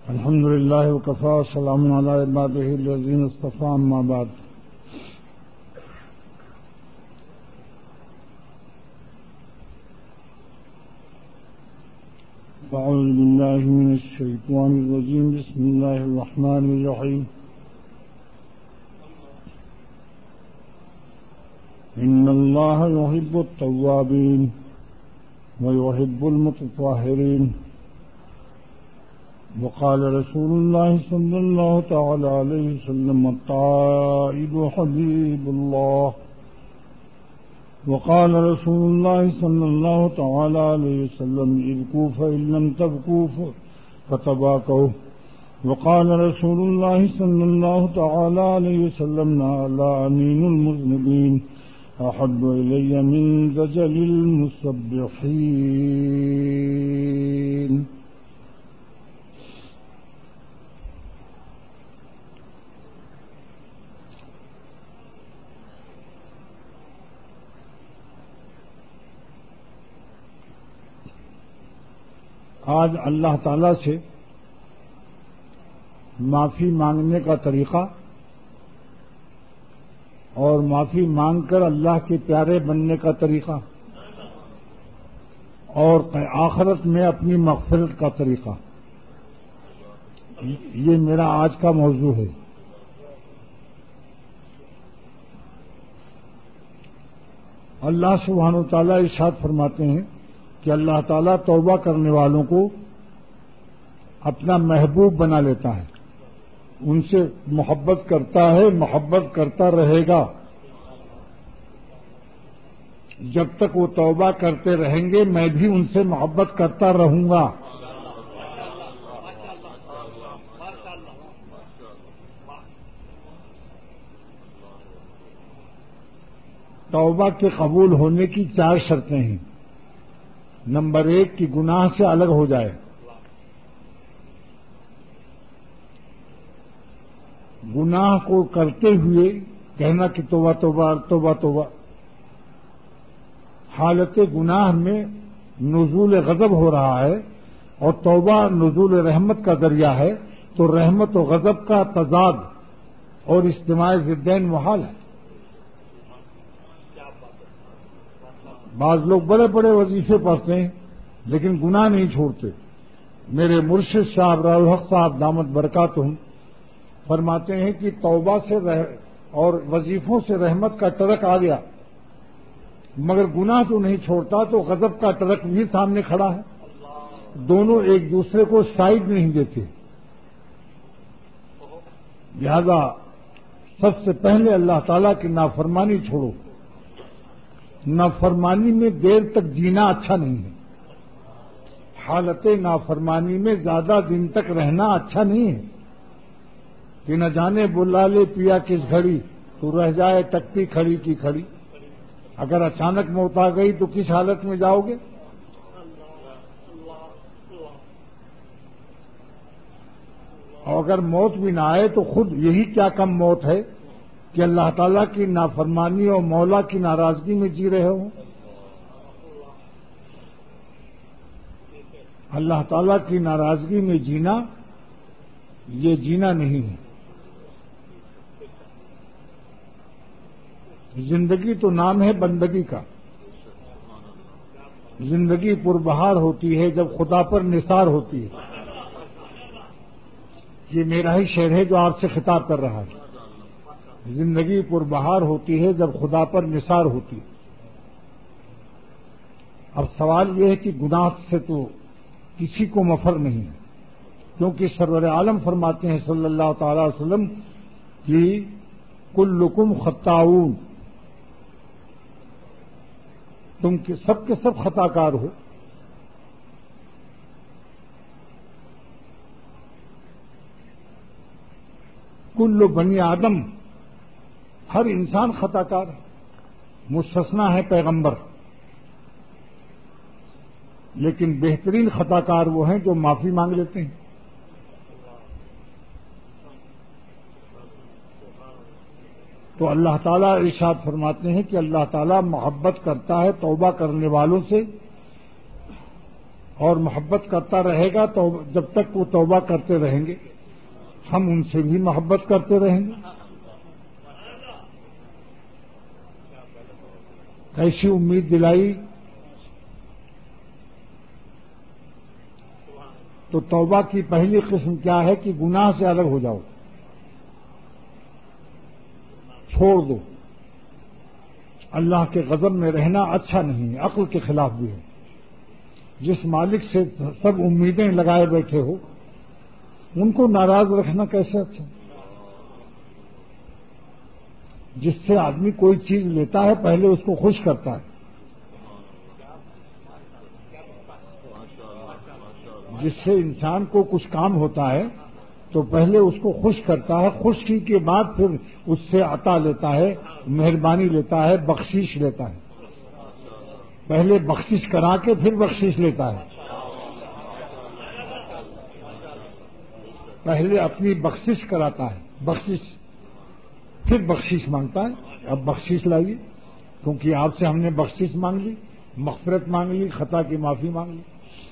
الحمد لله وكفى وسلام على عباده الذين اصطفى أما بعد أعوذ بالله من الشيطان الرجيم بسم الله الرحمن الرحيم إن الله يحب التوابين ويحب المتطهرين وقال رسول الله صلى الله تعالى عليه وسلم التائب حبيب الله وقال رسول الله صلى الله تعالى عليه وسلم ابكوا فإن لم تبكوا فتباكوا وقال رسول الله صلى الله تعالى عليه وسلم لا أمين المذنبين أحب إلي من زجل المسبحين. آج اللہ تعالی سے معافی مانگنے کا طریقہ اور معافی مانگ کر اللہ کے پیارے بننے کا طریقہ اور آخرت میں اپنی مغفرت کا طریقہ، یہ میرا آج کا موضوع ہے۔ اللہ سبحانہ و تعالیٰ ارشاد فرماتے ہیں کہ اللہ تعالیٰ توبہ کرنے والوں کو اپنا محبوب بنا لیتا ہے، ان سے محبت کرتا ہے، محبت کرتا رہے گا جب تک وہ توبہ کرتے رہیں گے، میں بھی ان سے محبت کرتا رہوں گا۔ توبہ کے قبول ہونے کی 4 شرطیں ہیں۔ نمبر 1 کہ گناہ سے الگ ہو جائے، گناہ کو کرتے ہوئے کہنا کہ توبہ توبہ توبہ توبہ، حالت گناہ میں نزول غضب ہو رہا ہے اور توبہ نزول رحمت کا ذریعہ ہے، تو رحمت و غضب کا تضاد اور اجتماع ضدین محال ہے۔ بعض لوگ بڑے بڑے وظیفے پڑھتے ہیں لیکن گناہ نہیں چھوڑتے۔ میرے مرشد صاحب راحت صاحب دامت برکاتہم فرماتے ہیں کہ توبہ سے اور وظیفوں سے رحمت کا ٹرک آ گیا، مگر گناہ جو نہیں چھوڑتا تو غضب کا ٹرک بھی سامنے کھڑا ہے، دونوں ایک دوسرے کو سائڈ نہیں دیتے۔ لہذا سب سے پہلے اللہ تعالیٰ کی نافرمانی چھوڑو۔ نافرمانی میں دیر تک جینا اچھا نہیں ہے، حالت نافرمانی میں زیادہ دن تک رہنا اچھا نہیں ہے کہ نہ جانے بلا لے پیا کس گھڑی تو رہ جائے تکتی کھڑی کی کھڑی۔ اگر اچانک موت آ گئی تو کس حالت میں جاؤ گے؟ اور اگر موت بھی نہ آئے تو خود یہی کیا کم موت ہے کہ اللہ تعالیٰ کی نافرمانی اور مولا کی ناراضگی میں جی رہے ہوں۔ اللہ تعالیٰ کی ناراضگی میں جینا یہ جینا نہیں ہے۔ زندگی تو نام ہے بندگی کا، زندگی پربہار ہوتی ہے جب خدا پر نثار ہوتی ہے۔ یہ میرا ہی شعر ہے جو آپ سے خطاب کر رہا ہے۔ زندگی پربہار ہوتی ہے جب خدا پر نثار ہوتی ہے۔ اب سوال یہ ہے کہ گناہ سے تو کسی کو مفر نہیں ہے، کیونکہ سرور عالم فرماتے ہیں صلی اللہ تعالی علیہ وسلم کہ کلکم خطاؤون، تم سب کے سب خطا کار ہو۔ کل بنی آدم، ہر انسان خطا کار ہے، مستثنا ہے پیغمبر، لیکن بہترین خطا کار وہ ہیں جو معافی مانگ لیتے ہیں۔ تو اللہ تعالیٰ ارشاد فرماتے ہیں کہ اللہ تعالیٰ محبت کرتا ہے توبہ کرنے والوں سے اور محبت کرتا رہے گا تو جب تک وہ توبہ کرتے رہیں گے ہم ان سے بھی محبت کرتے رہیں گے. ایسی امید دلائی تو توبہ کی پہلی قسم کیا ہے کہ گناہ سے الگ ہو جاؤ، چھوڑ دو. اللہ کے غضب میں رہنا اچھا نہیں ہے، عقل کے خلاف بھی ہے. جس مالک سے سب امیدیں لگائے بیٹھے ہو ان کو ناراض رکھنا کیسے اچھا؟ جس سے آدمی کوئی چیز لیتا ہے پہلے اس کو خوش کرتا ہے. جس سے انسان کو کچھ کام ہوتا ہے تو پہلے اس کو خوش کرتا ہے، خوشی کے بعد پھر اس سے عطا لیتا ہے، مہربانی لیتا ہے، بخشش لیتا ہے. پہلے بخشش کرا کے پھر بخشش لیتا ہے. پہلے اپنی بخشش کراتا ہے، بخشش، پھر بخشش مانگتا ہے. اب بخشش لائیے کیونکہ آپ سے ہم نے بخشش مانگ لی، مغفرت مانگ لی، خطا کی معافی مانگ لی.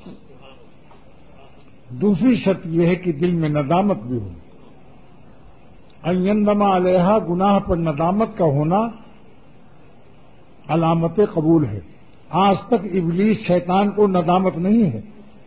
دوسری شرط یہ ہے کہ دل میں ندامت بھی ہو. ان یندم علیہا، گناہ پر ندامت کا ہونا علامت قبول ہے. آج تک ابلیس شیطان کو ندامت نہیں ہے.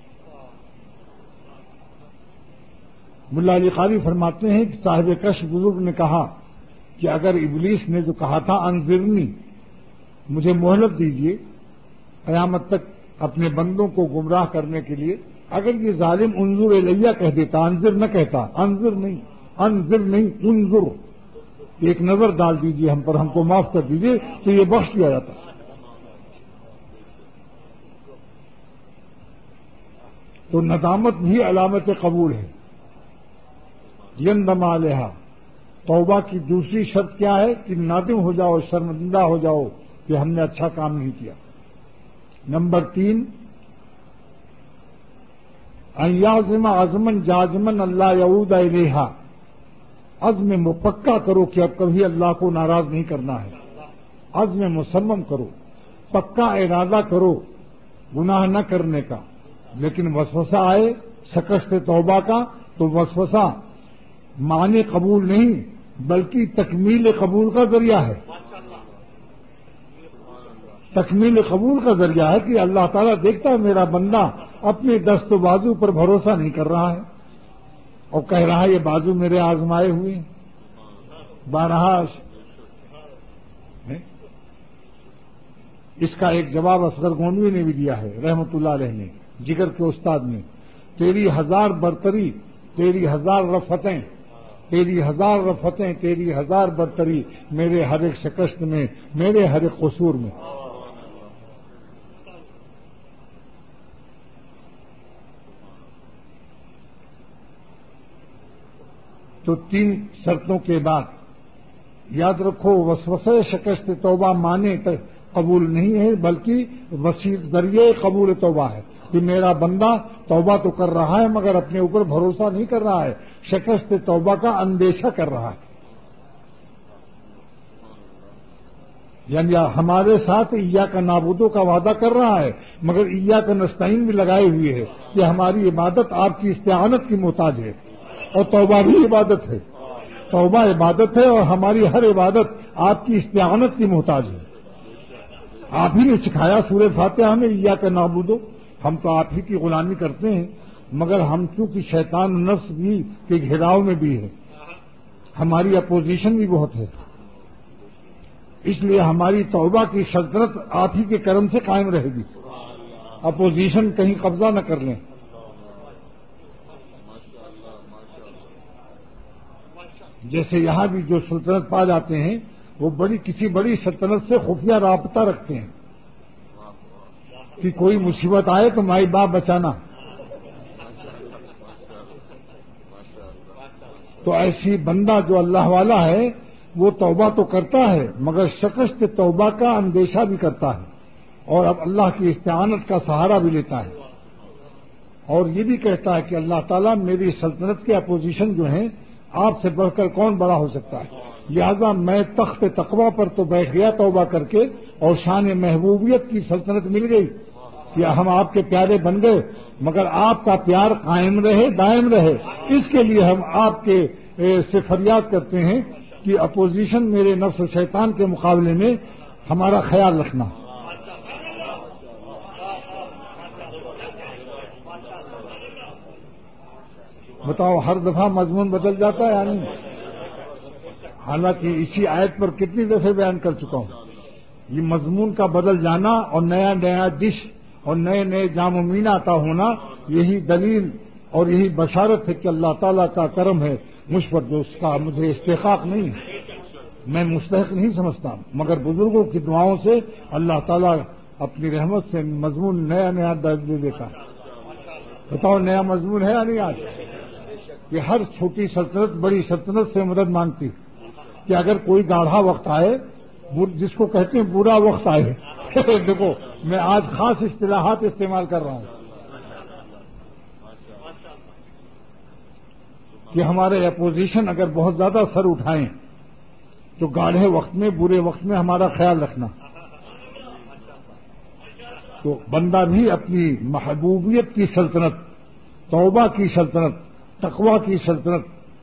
ملا علی قاری فرماتے ہیں کہ صاحب کشف بزرگ نے کہا کہ اگر ابلیس نے جو کہا تھا انذرنی، مجھے مہلت دیجیے قیامت تک اپنے بندوں کو گمراہ کرنے کے لیے، اگر یہ ظالم انظر الیہ کہہ دیتا، انذر نہ کہتا، انذر نہیں انظر، ایک نظر ڈال دیجیے ہم پر، ہم کو معاف کر دیجیے، تو یہ بخش دیا جاتا. تو ندامت بھی علامت قبول ہے. یندم علیہا، توبہ کی دوسری شرط کیا ہے کہ نادم ہو جاؤ، شرمندہ ہو جاؤ کہ ہم نے اچھا کام نہیں کیا. نمبر 3، ان یعزم عزمن جازمن اللہ یعود الیہا، عزم پکا کرو کہ اب کبھی اللہ کو ناراض نہیں کرنا ہے. عزم مصمم کرو، پکا ارادہ کرو گناہ نہ کرنے کا. لیکن وسوسہ آئے شکست توبہ کا تو وسوسہ معنی قبول نہیں بلکہ تکمیل قبول کا ذریعہ ہے. تکمیل قبول کا ذریعہ ہے کہ اللہ تعالیٰ دیکھتا ہے میرا بندہ اپنے دست و بازو پر بھروسہ نہیں کر رہا ہے اور کہہ رہا ہے یہ بازو میرے آزمائے ہوئے ہیں. بارہا اس کا ایک جواب اصغر گونوی نے بھی دیا ہے رحمت اللہ علیہ نے، جگر کے استاد نے. تیری ہزار برتری، تیری ہزار رفتیں، تیری ہزار رفتیں، تیری ہزار برتری میرے ہر ایک شکست میں، میرے ہر ایک قصور میں. تو 3 شرطوں کے بعد یاد رکھو وسوسے شکست توبہ مانے قبول نہیں ہے بلکہ وسیع ذریعے قبول توبہ ہے کہ میرا بندہ توبہ تو کر رہا ہے مگر اپنے اوپر بھروسہ نہیں کر رہا ہے، شکست توبہ کا اندیشہ کر رہا ہے. یعنی ہمارے ساتھ ایاک نعبدو کا وعدہ کر رہا ہے مگر ایاک نستعین بھی لگائے ہوئے ہے کہ ہماری عبادت آپ کی استعانت کی محتاج ہے، اور توبہ بھی عبادت ہے. توبہ عبادت ہے اور ہماری ہر عبادت آپ کی استعانت کی محتاج ہے. آپ ہی نے سکھایا سورہ فاتحہ میں ایاک نعبدو، ہم تو آپ ہی کی غلامی کرتے ہیں مگر ہم چونکہ شیطان نفس بھی کے گھیراؤ میں بھی ہے، ہماری اپوزیشن بھی بہت ہے، اس لیے ہماری توبہ کی سلطنت آپ ہی کے کرم سے قائم رہے گی، اپوزیشن کہیں قبضہ نہ کر لیں. جیسے یہاں بھی جو سلطنت پا جاتے ہیں وہ کسی بڑی سلطنت سے خفیہ رابطہ رکھتے ہیں کہ کوئی مصیبت آئے تو مائی باپ بچانا. تو ایسی بندہ جو اللہ والا ہے وہ توبہ تو کرتا ہے مگر شکست توبہ کا اندیشہ بھی کرتا ہے اور اب اللہ کی استعانت کا سہارا بھی لیتا ہے اور یہ بھی کہتا ہے کہ اللہ تعالیٰ میری سلطنت کے اپوزیشن جو ہیں آپ سے بڑھ کر کون بڑا ہو سکتا ہے، لہذا میں تخت تقوی پر تو بیٹھ گیا توبہ کر کے اور شان محبوبیت کی سلطنت مل گئی کہ ہم آپ کے پیارے بن گئے، مگر آپ کا پیار قائم رہے، دائم رہے، اس کے لیے ہم آپ کے سے فریاد کرتے ہیں کہ اپوزیشن میرے نفس و شیطان کے مقابلے میں ہمارا خیال رکھنا۔ بتاؤ، ہر دفعہ مضمون بدل جاتا ہے یا نہیں؟ حالانکہ اسی آیت پر کتنی دفعہ بیان کر چکا ہوں، یہ مضمون کا بدل جانا اور نیا نیا ڈش اور نئے نئے جام و مینہ عطا ہونا، یہی دلیل اور یہی بشارت ہے کہ اللہ تعالیٰ کا کرم ہے مجھ پر، جو اس کا مجھے استحقاق نہیں ہے، میں مستحق نہیں سمجھتا، مگر بزرگوں کی دعاؤں سے اللہ تعالیٰ اپنی رحمت سے مضمون نیا نیا درج دے دیتا ہے۔ بتاؤ، نیا مضمون ہے یا نہیں آج؟ کہ ہر چھوٹی سلطنت بڑی سلطنت سے مدد مانگتی کہ اگر کوئی گاڑھا وقت آئے، جس کو کہتے ہیں برا وقت آئے دیکھو، میں آج خاص اصطلاحات استعمال کر رہا ہوں کہ ہمارے اپوزیشن اگر بہت زیادہ سر اٹھائیں تو گاڑھے وقت میں، برے وقت میں ہمارا خیال رکھنا۔ تو بندہ بھی اپنی محبوبیت کی سلطنت، توبہ کی سلطنت، تقوی کی سلطنت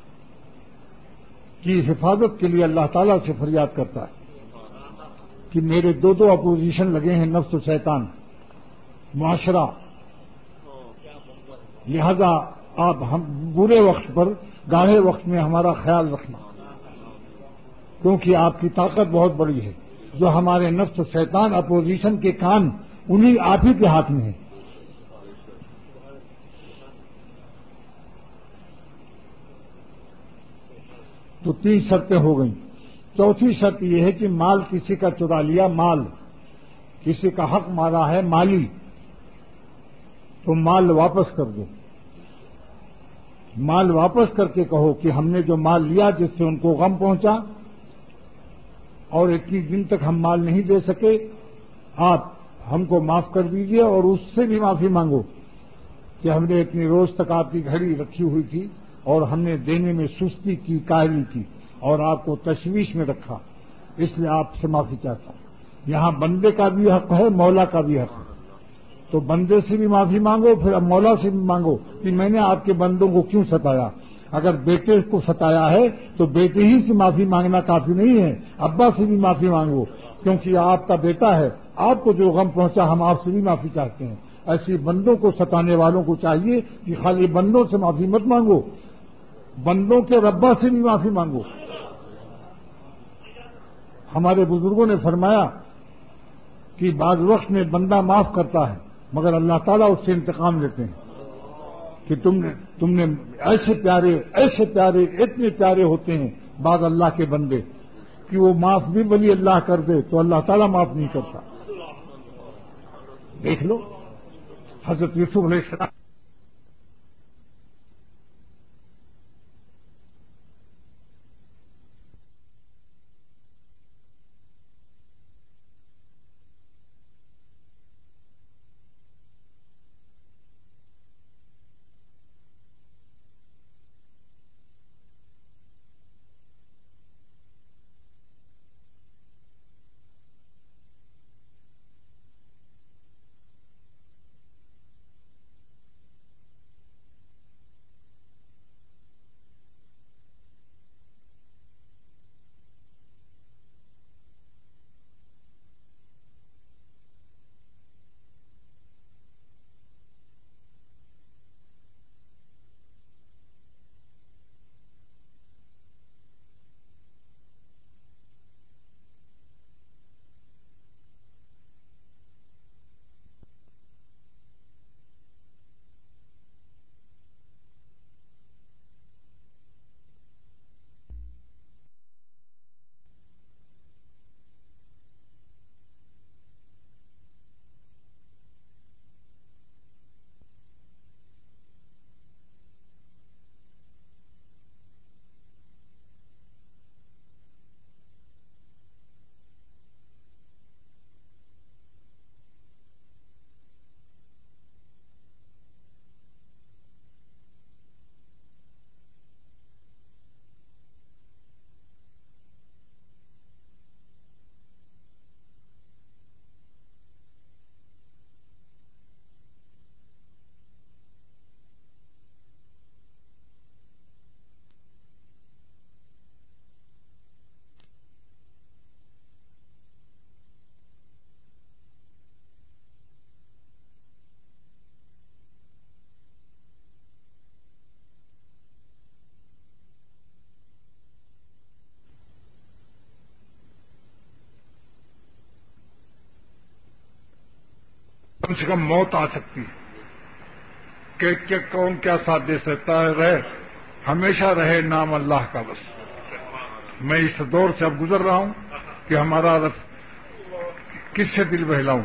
کی حفاظت کے لیے اللہ تعالیٰ سے فریاد کرتا ہے کہ میرے دو اپوزیشن لگے ہیں، نفس و شیطان، معاشرہ، لہذا آپ ہم برے وقت پر، گاڑھے وقت میں ہمارا خیال رکھنا، کیونکہ آپ کی طاقت بہت بڑی ہے۔ جو ہمارے نفس و شیطان اپوزیشن کے کان، انہی آپ ہی کے ہاتھ میں ہیں۔ تو 3 شرطیں ہو گئیں۔ چوتھی شرط یہ ہے کہ مال کسی کا چرا لیا، مال کسی کا حق مارا ہے مالی، تو مال واپس کر دو۔ مال واپس کر کے کہو کہ ہم نے جو مال لیا جس سے ان کو غم پہنچا اور 21 دن تک ہم مال نہیں دے سکے، آپ ہم کو معاف کر دیجئے، اور اس سے بھی معافی مانگو کہ ہم نے اتنی روز تک آپ کی گھڑی رکھی ہوئی تھی اور ہم نے دینے میں سستی کی، کاہلی کی اور آپ کو تشویش میں رکھا، اس لیے آپ سے معافی چاہتا ہوں۔ یہاں بندے کا بھی حق ہے، مولا کا بھی حق ہے، تو بندے سے بھی معافی مانگو، پھر اب مولا سے بھی مانگو کہ میں نے آپ کے بندوں کو کیوں ستایا۔ اگر بیٹے کو ستایا ہے تو بیٹے ہی سے معافی مانگنا کافی نہیں ہے، ابا سے بھی معافی مانگو، کیونکہ یہ آپ کا بیٹا ہے، آپ کو جو غم پہنچا ہم آپ سے بھی معافی چاہتے ہیں۔ ایسی بندوں کو ستانے والوں کو چاہیے کہ خالی بندوں سے معافی مت مانگو، بندوں کے ربا سے بھی معافی مانگو۔ ہمارے بزرگوں نے فرمایا کہ بعض وقت میں بندہ معاف کرتا ہے مگر اللہ تعالیٰ اس سے انتقام لیتے ہیں کہ تم نے ایسے پیارے اتنے پیارے ہوتے ہیں بعض اللہ کے بندے کہ وہ معاف بھی ولی اللہ کر دے تو اللہ تعالیٰ معاف نہیں کرتا۔ دیکھ لو حضرت یوسف علیہ السلام سے کم موت آ سکتی ہے کہ کون کیا ساتھ دے سکتا ہے. رہے ہمیشہ رہے نام اللہ کا بس. میں اس دور سے اب گزر رہا ہوں کہ ہمارا کس سے دل بہلاؤں.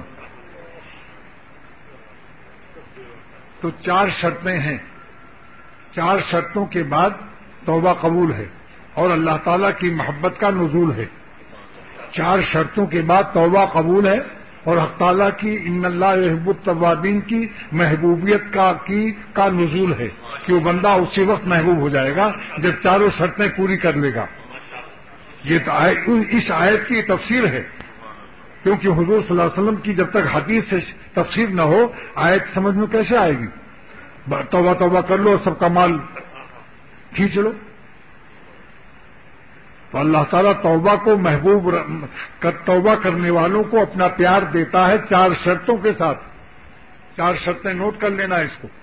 تو 4 شرطیں ہیں. 4 شرطوں کے بعد توبہ قبول ہے اور اللہ تعالیٰ کی محبت کا نزول ہے. 4 شرطوں کے بعد توبہ قبول ہے اور حق تعالیٰ کی ان اللہ یحب التوابین کی محبوبیت کا نزول ہے کہ وہ بندہ اسی وقت محبوب ہو جائے گا جب 4 شرطیں پوری کر لے گا. یہ تو اس آیت کی تفسیر ہے کیونکہ حضور صلی اللہ علیہ وسلم کی جب تک حدیث سے تفسیر نہ ہو آیت سمجھ میں کیسے آئے گی. توبہ توبہ کر لو سب کا مال کھینچ لو. تو اللہ تعالیٰ توبہ کو محبوب توبہ کرنے والوں کو اپنا پیار دیتا ہے 4 شرطوں کے ساتھ. 4 شرطیں نوٹ کر لینا اس کو.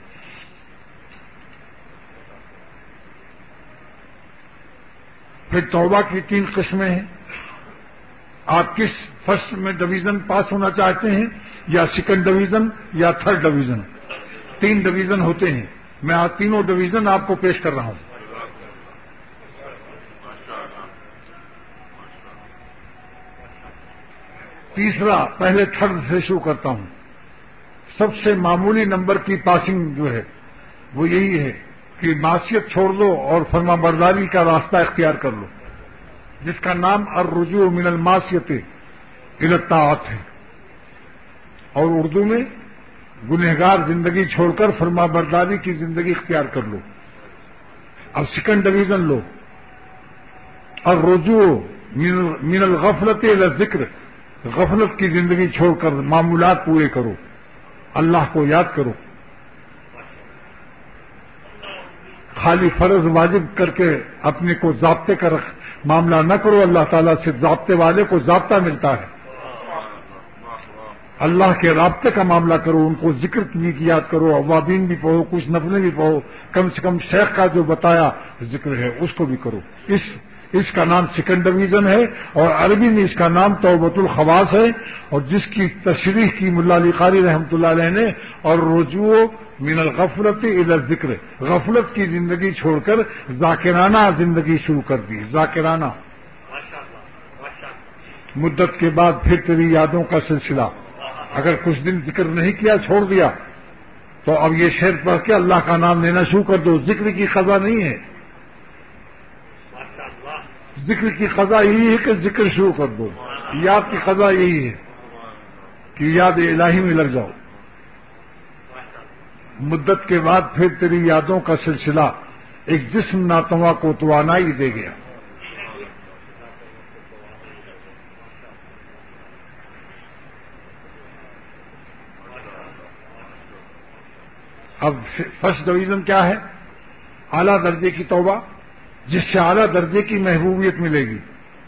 پھر توبہ کی 3 قسمیں ہیں. آپ کس فرسٹ میں ڈویژن پاس ہونا چاہتے ہیں یا سیکنڈ ڈویژن یا تھرڈ ڈویژن. 3 ڈویژن ہوتے ہیں. میں آج تینوں ڈویژن آپ کو پیش کر رہا ہوں. تیسرا پہلے تھرڈ سے شروع کرتا ہوں. سب سے معمولی نمبر کی پاسنگ جو ہے وہ یہی ہے کہ معصیت چھوڑ دو اور فرما برداری کا راستہ اختیار کر لو جس کا نام الرجوع من المعصیت الی الطاعت ہے. اور اردو میں گنہگار زندگی چھوڑ کر فرما برداری کی زندگی اختیار کر لو. اب سیکنڈ ڈویژن لو. الرجوع من الغفلت الی الذکر. غفلت کی زندگی چھوڑ کر معمولات پورے کرو. اللہ کو یاد کرو. خالی فرض واجب کر کے اپنے کو ضابطے کا معاملہ نہ کرو. اللہ تعالیٰ سے ضابطے والے کو ضابطہ ملتا ہے. اللہ کے رابطے کا معاملہ کرو. ان کو ذکر بھی یاد کرو. اوابین بھی پڑھو. کچھ نفلیں بھی پڑھو. کم سے کم شیخ کا جو بتایا ذکر ہے اس کو بھی کرو. اس کا نام سیکنڈ ڈویژن ہے اور عربی میں اس کا نام توبۃ الخواص ہے. اور جس کی تشریح کی ملا علی قاری رحمۃ اللہ علیہ نے اور رجوع من الغفلت الی الذکر. غفلت کی زندگی چھوڑ کر ذاکرانہ زندگی شروع کر دی. ذاکرانہ. مدت کے بعد پھر تیری یادوں کا سلسلہ. اگر کچھ دن ذکر نہیں کیا چھوڑ دیا تو اب یہ شعر پڑھ کے اللہ کا نام لینا شروع کر دو. ذکر کی قضا نہیں ہے. ذکر کی قضا یہی ہے کہ ذکر شروع کر دو. یاد کی قضا یہی ہے کہ یاد الہی میں لگ جاؤ. مدت کے بعد پھر تیری یادوں کا سلسلہ ایک جسم ناتواں کو توانائی دے گیا. اب فرسٹ ڈویژن کیا ہے؟ اعلیٰ درجے کی توبہ جس سے اعلیٰ درجے کی محبوبیت ملے گی.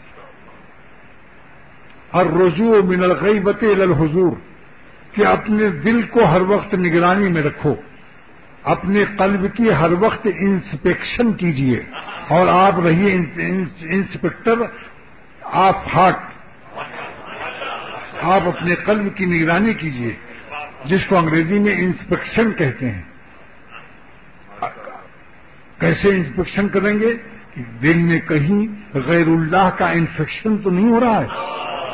الرجوع من الغیبت الی الحضور. کہ اپنے دل کو ہر وقت نگرانی میں رکھو. اپنے قلب کی ہر وقت انسپیکشن کیجیے اور آپ رہیے انسپیکٹر آف ہارٹ. آپ اپنے قلب کی نگرانی کیجیے جس کو انگریزی میں انسپیکشن کہتے ہیں. کیسے انسپیکشن کریں گے؟ کہ دل میں کہیں غیر اللہ کا انفیکشن تو نہیں ہو رہا ہے.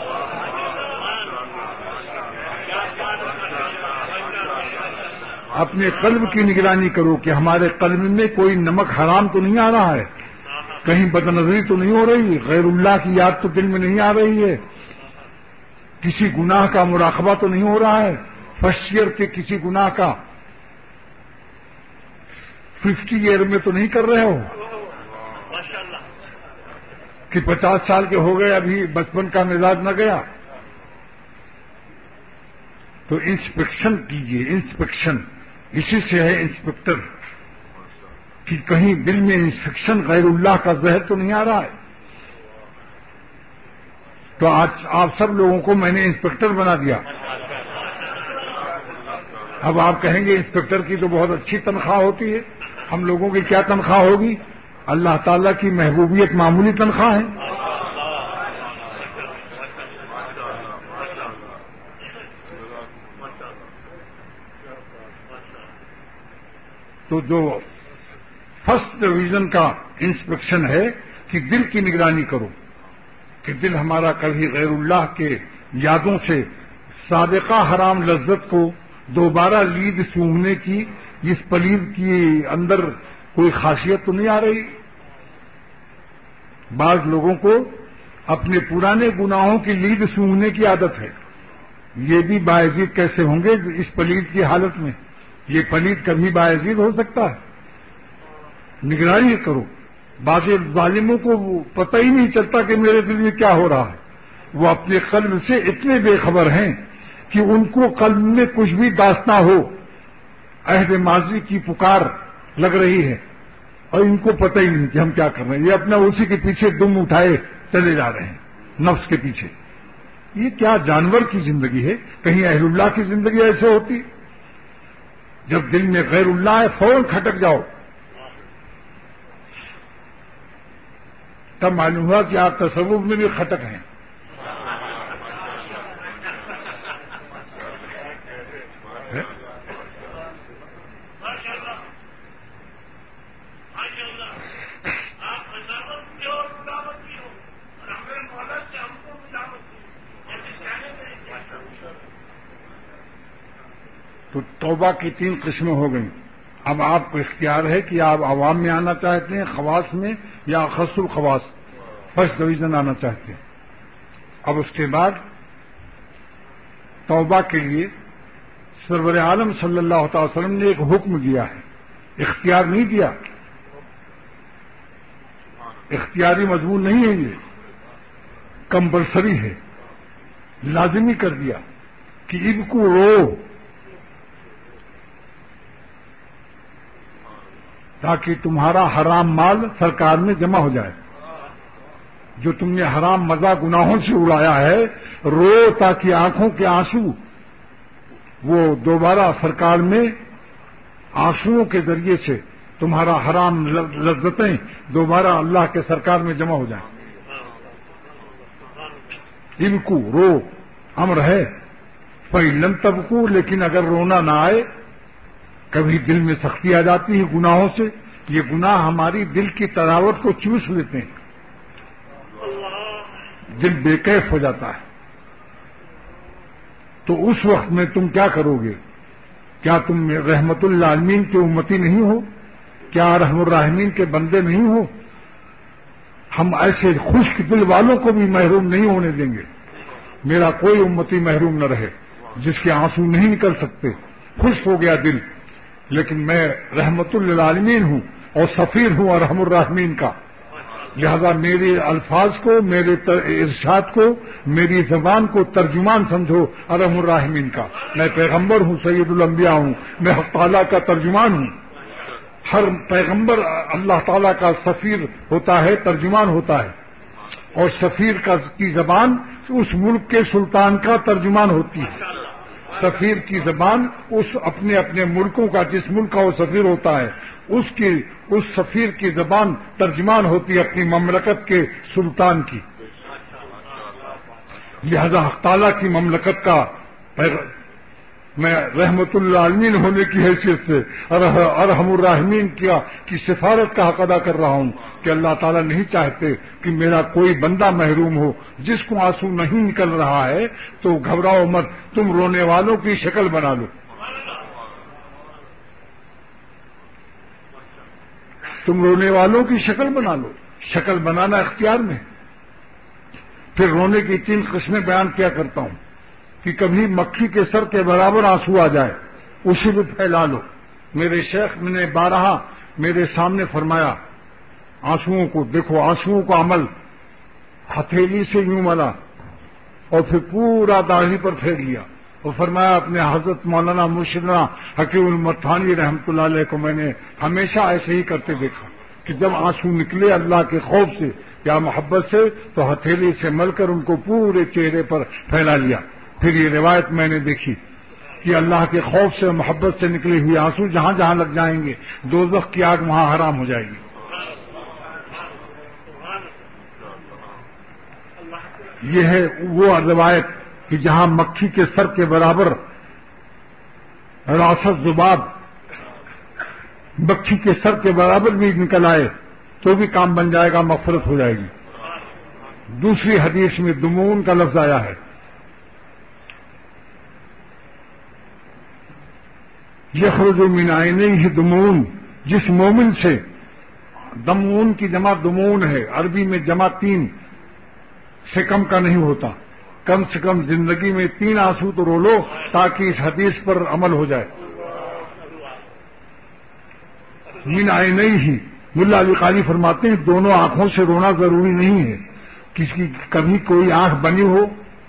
اپنے قلب کی نگرانی کرو کہ ہمارے قلب میں کوئی نمک حرام تو نہیں آ رہا ہے. کہیں بد نظری تو نہیں ہو رہی. غیر اللہ کی یاد تو دل میں نہیں آ رہی ہے. کسی گناہ کا مراقبہ تو نہیں ہو رہا ہے. فرسٹ ایئر کے کسی گناہ کا 50 ایئر میں تو نہیں کر رہے ہو کہ 50 سال کے ہو گئے ابھی بچپن کا مزاج نہ گیا. تو انسپیکشن کیجیے. انسپیکشن اسی سے ہے انسپیکٹر کہ کہیں دل میں انفیکشن غیر اللہ کا زہر تو نہیں آ رہا ہے. تو آج آپ سب لوگوں کو میں نے انسپیکٹر بنا دیا. اب آپ کہیں گے انسپیکٹر کی تو بہت اچھی تنخواہ ہوتی ہے. ہم لوگوں کی کیا تنخواہ ہوگی؟ اللہ تعالیٰ کی محبوبیت معمولی تنخواہ ہے. تو جو فرسٹ ڈویژن کا انسپیکشن ہے کہ دل کی نگرانی کرو کہ دل ہمارا کبھی غیر اللہ کے یادوں سے سابقہ حرام لذت کو دوبارہ لید سونگھنے کی اس پلید کی اندر کوئی خاصیت تو نہیں آ رہی. بعض لوگوں کو اپنے پرانے گناہوں کی لید سونگھنے کی عادت ہے. یہ بھی باعزید کیسے ہوں گے اس پلید کی حالت میں؟ یہ پلید کبھی باعزید ہو سکتا ہے؟ نگرانی کرو. بعض ظالموں کو پتہ ہی نہیں چلتا کہ میرے دل میں کیا ہو رہا ہے. وہ اپنے قلب سے اتنے بے خبر ہیں کہ ان کو قلب میں کچھ بھی داستہ ہو عہد ماضی کی پکار لگ رہی ہے اور ان کو پتہ ہی نہیں کہ ہم کیا کر رہے ہیں. یہ اپنا اسی کے پیچھے دم اٹھائے چلے جا رہے ہیں نفس کے پیچھے. یہ کیا جانور کی زندگی ہے؟ کہیں اہل اللہ کی زندگی ایسے ہوتی؟ جب دل میں غیر اللہ ہے فوراً کھٹک جاؤ. تب معلوم ہوا کہ آپ تصوف میں بھی کھٹک ہیں. تو توبہ کی 3 قسمیں ہو گئیں. اب آپ کو اختیار ہے کہ آپ عوام میں آنا چاہتے ہیں، خواص میں، یا خص الخواص فرسٹ ڈویژن آنا چاہتے ہیں. اب اس کے بعد توبہ کے لیے سرور عالم صلی اللہ تعالی وسلم نے ایک حکم دیا ہے، اختیار نہیں دیا. اختیاری مضمون نہیں ہے، یہ کمپلسری ہے، لازمی کر دیا کہ اب کو رو تاکہ تمہارا حرام مال سرکار میں جمع ہو جائے. جو تم نے حرام مزہ گناہوں سے اڑایا ہے رو تاکہ آنکھوں کے آنسو وہ دوبارہ سرکار میں آنسوؤں کے ذریعے سے تمہارا حرام لذتیں دوبارہ اللہ کے سرکار میں جمع ہو جائیں. ان کو رو امر ہے. فَإِن لَمْ تَبْكُوا، لیکن اگر رونا نہ آئے، کبھی دل میں سختی آ جاتی ہے گناہوں سے. یہ گناہ ہماری دل کی تراوت کو چوس لیتے ہیں، دل بے کیف ہو جاتا ہے. تو اس وقت میں تم کیا کرو گے؟ کیا تم رحمت للعالمین کے امتی نہیں ہو؟ کیا رحم الراحمین کے بندے نہیں ہو؟ ہم ایسے خشک دل والوں کو بھی محروم نہیں ہونے دیں گے. میرا کوئی امتی محروم نہ رہے جس کے آنسو نہیں نکل سکتے. خشک ہو گیا دل، لیکن میں رحمت للعالمین ہوں اور سفیر ہوں ارحم الراحمین کا. لہذا میرے الفاظ کو، میرے ارشاد کو، میری زبان کو ترجمان سمجھو ارحم الراحمین کا. میں پیغمبر ہوں، سید الانبیاء ہوں، میں حق تعالیٰ کا ترجمان ہوں. ہر پیغمبر اللہ تعالیٰ کا سفیر ہوتا ہے، ترجمان ہوتا ہے، اور سفیر کی زبان اس ملک کے سلطان کا ترجمان ہوتی ہے. سفیر کی زبان اس اپنے اپنے ملکوں کا، جس ملک کا وہ سفیر ہوتا ہے اس سفیر کی زبان ترجمان ہوتی ہے اپنی مملکت کے سلطان کی. لہذا حق تعالیٰ کی مملکت کا میں رحمت للعالمین ہونے کی حیثیت سے ارحم الراحمین کی سفارت کا حق ادا کر رہا ہوں کہ اللہ تعالیٰ نہیں چاہتے کہ میرا کوئی بندہ محروم ہو. جس کو آنسو نہیں نکل رہا ہے تو گھبراؤ مت، تم رونے والوں کی شکل بنا لو. تم رونے والوں کی شکل بنا لو. شکل بنانا اختیار میں. پھر رونے کی 3 قسمیں بیان کیا کرتا ہوں کہ کبھی مکھی کے سر کے برابر آنسو آ جائے، اسے بھی پھیلا لو. میرے شیخ نے بارہا میرے سامنے فرمایا آنسوؤں کو دیکھو، آنسوؤں کا عمل ہتھیلی سے یوں ملا اور پھر پورا داڑھی پر پھیر لیا اور فرمایا اپنے حضرت مولانا مرشدنا حکیم المتانی رحمۃ اللہ علیہ کو میں نے ہمیشہ ایسے ہی کرتے دیکھا کہ جب آنسو نکلے اللہ کے خوف سے یا محبت سے تو ہتھیلی سے مل کر ان کو پورے چہرے پر پھیلا لیا. پھر یہ روایت میں نے دیکھی کہ اللہ کے خوف سے محبت سے نکلے ہوئے آنسو جہاں جہاں لگ جائیں گے دوزخ کی آگ وہاں حرام ہو جائے گی. یہ ہے وہ روایت کہ جہاں مکھی کے سر کے برابر راست ذباب مکھی کے سر کے برابر بھی نکل آئے تو بھی کام بن جائے گا، مغفرت ہو جائے گی۔ دوسری حدیث میں دمون کا لفظ آیا ہے، یخرج من عینیہ دمون، جس مومن سے، دمون کی جمع دمون ہے، عربی میں جمع 3 سے کم کا نہیں ہوتا، کم سے کم زندگی میں 3 آنسو تو رو لو تاکہ اس حدیث پر عمل ہو جائے۔ من عینیہ، ملا علی قاری فرماتے ہیں دونوں آنکھوں سے رونا ضروری نہیں ہے، کسی کی کبھی کوئی آنکھ بنی ہو،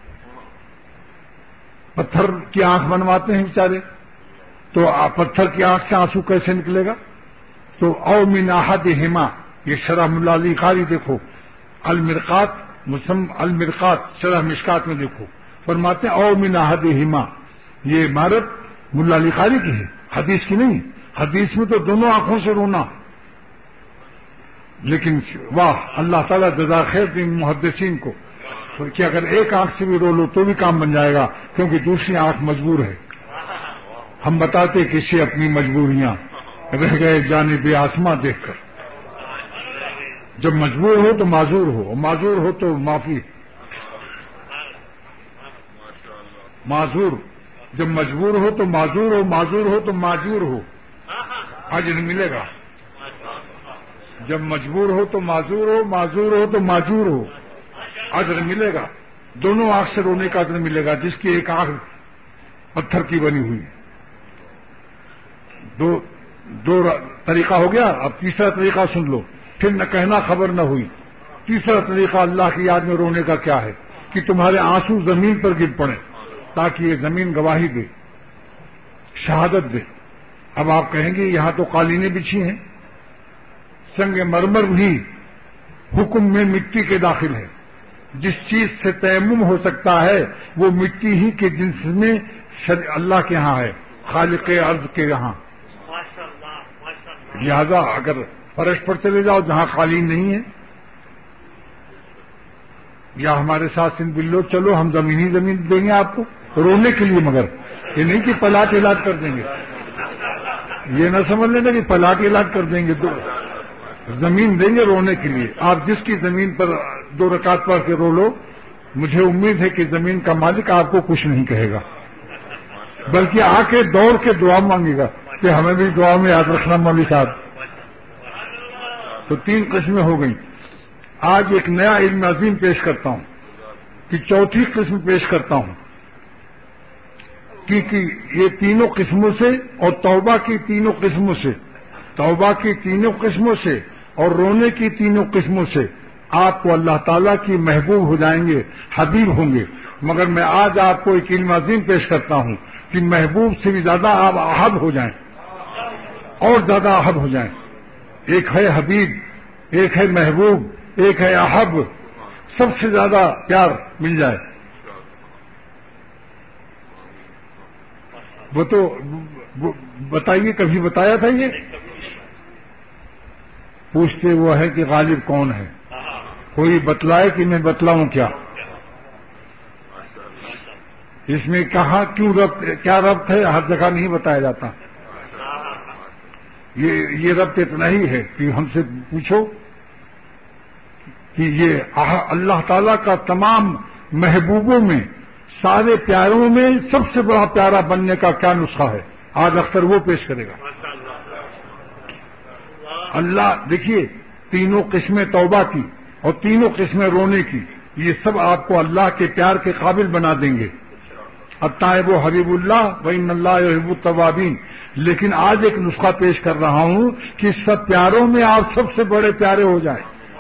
پتھر کی آنکھ بنواتے ہیں بیچارے، تو پتھر کی آنکھ سے آنسو کیسے نکلے گا؟ تو او من احدہما، یہ شرح ملا علی قاری دیکھو، المرقات شرح مشکات میں دیکھو، فرماتے ہیں او من احدہما، یہ عبارت ملا علی قاری کی ہے، حدیث کی نہیں۔ حدیث میں تو دونوں آنکھوں سے رونا، لیکن واہ اللہ تعالیٰ جزا خیر دیں محدثین کو کہ اگر ایک آنکھ سے بھی رو لو تو بھی کام بن جائے گا، کیونکہ دوسری آنکھ مجبور ہے۔ ہم بتاتے کسی اپنی مجبوریاں، رہ گئے جانب آسماں دیکھ کر۔ جب مجبور ہو تو معذور ہو، معذور ہو تو معافی، معذور جب مجبور ہو تو معذور ہو، معذور ہو تو معذور ہو، اجر ملے گا۔ جب مجبور ہو تو معذور ہو، معذور ہو تو معذور ہو، اجر ملے گا۔ دونوں آنکھ سے رونے کا اجر ملے گا، جس کی ایک آنکھ پتھر کی بنی ہوئی۔ دو طریقہ ہو گیا، اب تیسرا طریقہ سن لو، پھر نہ کہنا خبر نہ ہوئی۔ تیسرا طریقہ اللہ کی یاد میں رونے کا کیا ہے کہ تمہارے آنسو زمین پر گر پڑے تاکہ یہ زمین گواہی دے، شہادت دے۔ اب آپ کہیں گے یہاں تو قالینیں بچھی ہیں، سنگ مرمر بھی حکم میں مٹی کے داخل ہے۔ جس چیز سے تیمم ہو سکتا ہے وہ مٹی ہی کے جنس میں اللہ کے ہاں ہے، خالق ارض کے یہاں۔ لہذا اگر فرش پر چلے جاؤ جہاں قالین نہیں ہے، یا ہمارے ساتھ سن بلو چلو ہم زمینی زمین دیں گے آپ کو رونے کے لیے، مگر یہ نہیں کہ پلاٹ علاج کر دیں گے، یہ نہ سمجھ لینا کہ پلاٹ علاج کر دیں گے، زمین دیں گے رونے کے لیے۔ آپ جس کی زمین پر 2 رکعت پڑھ کے رو لو، مجھے امید ہے کہ زمین کا مالک آپ کو کچھ نہیں کہے گا، بلکہ آ کے دوڑ کے دعا مانگے گا کہ ہمیں بھی دعا میں یاد رکھنا مولوی صاحب۔ تو 3 قسمیں ہو گئیں۔ آج ایک نیا علم عظیم پیش کرتا ہوں کہ چوتھی قسم پیش کرتا ہوں کہ یہ تینوں قسموں سے اور توبہ کی تینوں قسموں سے، توبہ کی تینوں قسموں سے اور رونے کی تینوں قسموں سے آپ کو اللہ تعالیٰ کی محبوب ہو جائیں گے، حبیب ہوں گے۔ مگر میں آج آپ کو ایک علم عظیم پیش کرتا ہوں کہ محبوب سے بھی زیادہ آپ احب ہو جائیں اور زیادہ احب ہو جائیں۔ ایک ہے حبیب، ایک ہے محبوب، ایک ہے احب، سب سے زیادہ پیار مل جائے۔ وہ تو بتائیے، کبھی بتایا تھا یہ؟ پوچھتے وہ ہے کہ غالب کون ہے، کوئی بتلائے کہ میں بتلاؤں کیا؟ اس میں کہاں کیوں ربط، کیا ربط ہے، ہر جگہ نہیں بتایا جاتا۔ یہ ربط اتنا ہی ہے کہ ہم سے پوچھو کہ یہ اللہ تعالیٰ کا تمام محبوبوں میں، سارے پیاروں میں سب سے بڑا پیارا بننے کا کیا نسخہ ہے، آج اختر وہ پیش کرے گا۔ اللہ دیکھیے، تینوں قسمیں توبہ کی اور تینوں قسمیں رونے کی، یہ سب آپ کو اللہ کے پیار کے قابل بنا دیں گے۔ التائب حبیب اللہ وان اللہ یحب التوابین۔ لیکن آج ایک نسخہ پیش کر رہا ہوں کہ سب پیاروں میں آپ سب سے بڑے پیارے ہو جائیں۔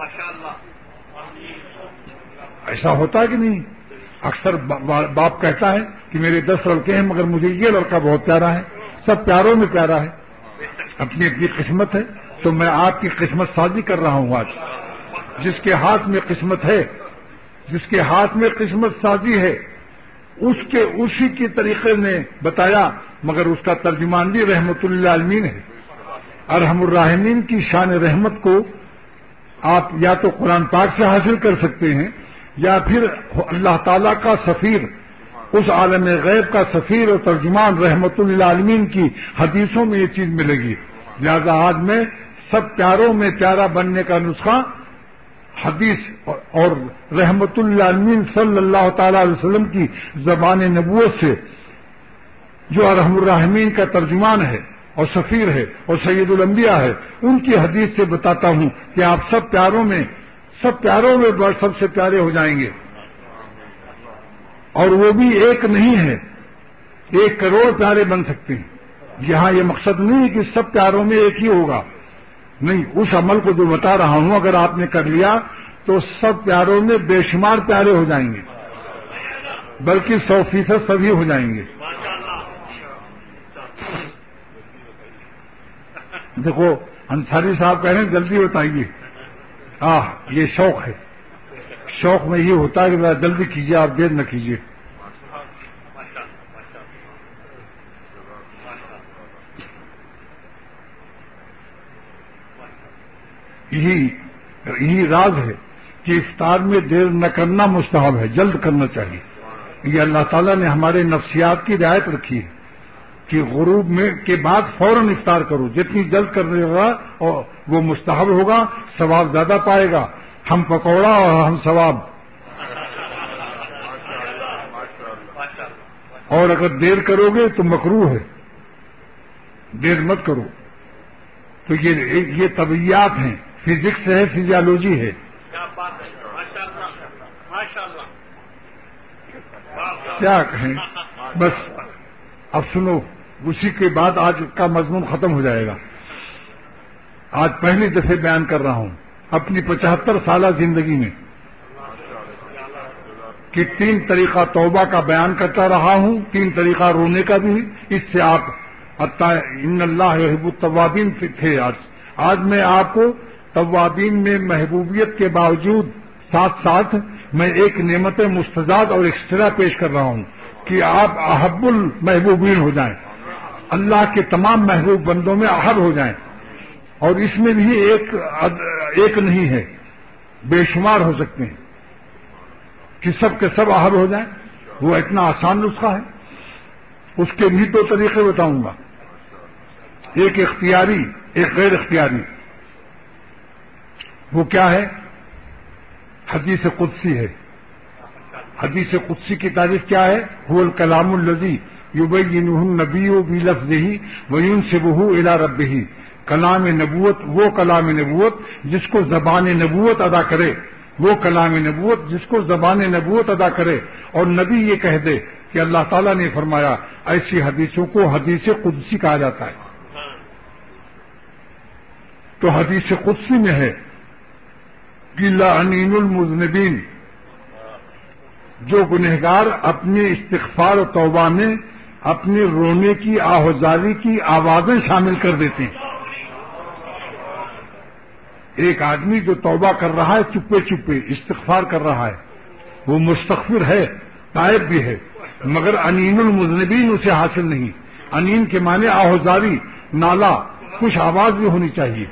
ایسا ہوتا ہے کہ نہیں؟ اکثر باپ کہتا ہے کہ میرے 10 لڑکے ہیں مگر مجھے یہ لڑکا بہت پیارا ہے، سب پیاروں میں پیارا ہے، اپنی اپنی قسمت ہے۔ تو میں آپ کی قسمت سازی کر رہا ہوں آج۔ جس کے ہاتھ میں قسمت ہے، جس کے ہاتھ میں قسمت سازی ہے، اسی کے طریقے نے بتایا، مگر اس کا ترجمان بھی رحمت اللہ عالمین ہے۔ ارحم الراحمین کی شان رحمت کو آپ یا تو قرآن پاک سے حاصل کر سکتے ہیں، یا پھر اللہ تعالیٰ کا سفیر، اس عالم غیب کا سفیر اور ترجمان رحمت اللہ عالمین کی حدیثوں میں یہ چیز ملے گی۔ لہذا آج میں سب پیاروں میں پیارا بننے کا نسخہ حدیث اور رحمت للعالمین صلی اللہ تعالی علیہ وسلم کی زبان نبوت سے، جو ارحم الراحمین کا ترجمان ہے اور سفیر ہے اور سید الانبیاء ہے، ان کی حدیث سے بتاتا ہوں کہ آپ سب پیاروں میں سب سے پیارے ہو جائیں گے، اور وہ بھی ایک نہیں ہے، 1 کروڑ پیارے بن سکتے ہیں۔ یہاں یہ مقصد نہیں ہے کہ سب پیاروں میں ایک ہی ہوگا، نہیں، اس عمل کو جو بتا رہا ہوں اگر آپ نے کر لیا تو سب پیاروں میں بے شمار پیارے ہو جائیں گے، بلکہ 100% سبھی ہو جائیں گے۔ دیکھو انصاری صاحب کہہ رہے ہیں جلدی بتائیے، یہ شوق ہے، شوق میں یہ ہوتا ہے کہ ذرا جلدی کیجیے، آپ دیر نہ کیجیے۔ یہی راز ہے کہ افطار میں دیر نہ کرنا مستحب ہے، جلد کرنا چاہیے۔ یہ اللہ تعالیٰ نے ہمارے نفسیات کی رعایت رکھی ہے کہ غروب میں کے بعد فوراً افطار کرو، جتنی جلد کرنے گا اور وہ مستحب ہوگا، ثواب زیادہ پائے گا، ہم پکوڑا اور ہم ثواب۔ اور اگر دیر کرو گے تو مکروہ ہے، دیر مت کرو۔ تو یہ طبیعیات ہیں، فزکس ہے، فزیالوجی ہے۔ کیا کہیں، بس اب سنو، اسی کے بعد آج کا مضمون ختم ہو جائے گا۔ آج پہلی دفعہ بیان کر رہا ہوں اپنی 75 سالہ زندگی میں کہ 3 طریقہ توبہ کا بیان کرتا رہا ہوں، 3 طریقہ رونے کا بھی۔ اس سے آپ ان اللہ یحب التوابین تھے۔ آج میں آپ کو توابین میں محبوبیت کے باوجود ساتھ ساتھ میں ایک نعمت مستضاد اور ایکسٹرا پیش کر رہا ہوں کہ آپ احب المحبوبین ہو جائیں، اللہ کے تمام محبوب بندوں میں احب ہو جائیں۔ اور اس میں بھی ایک نہیں ہے، بے شمار ہو سکتے ہیں کہ سب کے سب احب ہو جائیں۔ وہ اتنا آسان نسخہ ہے، اس کے بھی 2 طریقے بتاؤں گا، ایک اختیاری ایک غیر اختیاری۔ وہ کیا ہے؟ حدیث قدسی ہے۔ حدیث قدسی کی تعریف کیا ہے؟ هو الکلام الذی یبینہ النبی بلفظہ وینسبہ الی ربہ۔ کلام نبوت، وہ کلام نبوت جس کو زبان نبوت ادا کرے، وہ کلام نبوت جس کو زبان نبوت ادا کرے اور نبی یہ کہہ دے کہ اللہ تعالیٰ نے فرمایا، ایسی حدیثوں کو حدیث قدسی کہا جاتا ہے۔ تو حدیث قدسی میں ہے کہ لعنین المذنبین، جو گنہگار اپنے استغفار و توبہ میں اپنے رونے کی آہوزاری کی آوازیں شامل کر دیتے ہیں۔ ایک آدمی جو توبہ کر رہا ہے چپے چپے استغفار کر رہا ہے، وہ مستغفر ہے، تائب بھی ہے، مگر انین المذنبین اسے حاصل نہیں۔ انین کے معنی آہوزاری، نالا، کچھ آواز بھی ہونی چاہیے۔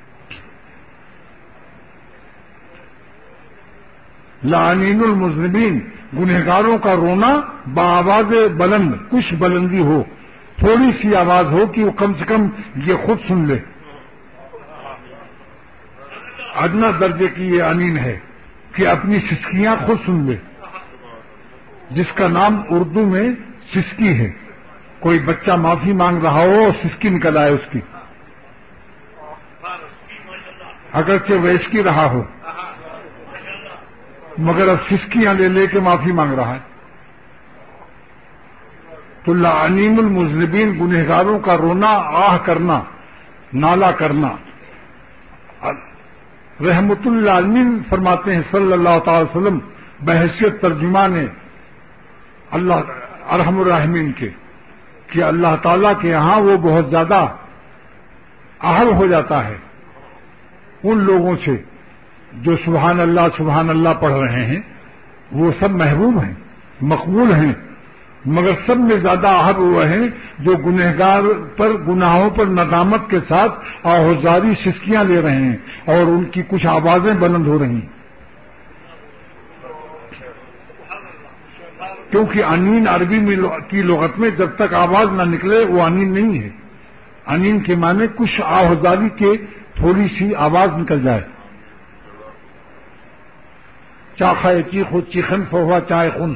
لعنین المذنبین، گنہگاروں کا رونا بآواز بلند، کچھ بلندی ہو، تھوڑی سی آواز ہو کہ وہ کم سے کم یہ خود سن لے۔ ادنا درجے کی یہ انین ہے کہ اپنی سسکیاں خود سن لے، جس کا نام اردو میں سسکی ہے۔ کوئی بچہ معافی مانگ رہا ہو اور سسکی نکل آئے اس کی، اگرچہ ویسکی رہا ہو، مگر اب سسکیاں لے کے معافی مانگ رہا ہے۔ تو لعنین المذنبین، گنہگاروں کا رونا، آہ کرنا، نالا کرنا۔ رحمت للعالمین فرماتے ہیں صلی اللہ تعالی وسلم بحیثیت ترجمان اللہ ارحم الراحمین کے، کہ اللہ تعالیٰ کے یہاں وہ بہت زیادہ اہل ہو جاتا ہے ان لوگوں سے جو سبحان اللہ پڑھ رہے ہیں۔ وہ سب محبوب ہیں، مقبول ہیں، مگر سب میں زیادہ اہل ہوئے ہیں جو گنہگار پر گناہوں پر ندامت کے ساتھ آہوزاری سسکیاں لے رہے ہیں اور ان کی کچھ آوازیں بلند ہو رہی ہیں۔ کیونکہ انین عربی کی لغت میں جب تک آواز نہ نکلے وہ انین نہیں ہے، انین کے معنی کچھ آہذاری کے تھوڑی سی آواز نکل جائے. چاخائے چیخو چیخن فہوا چائے خن،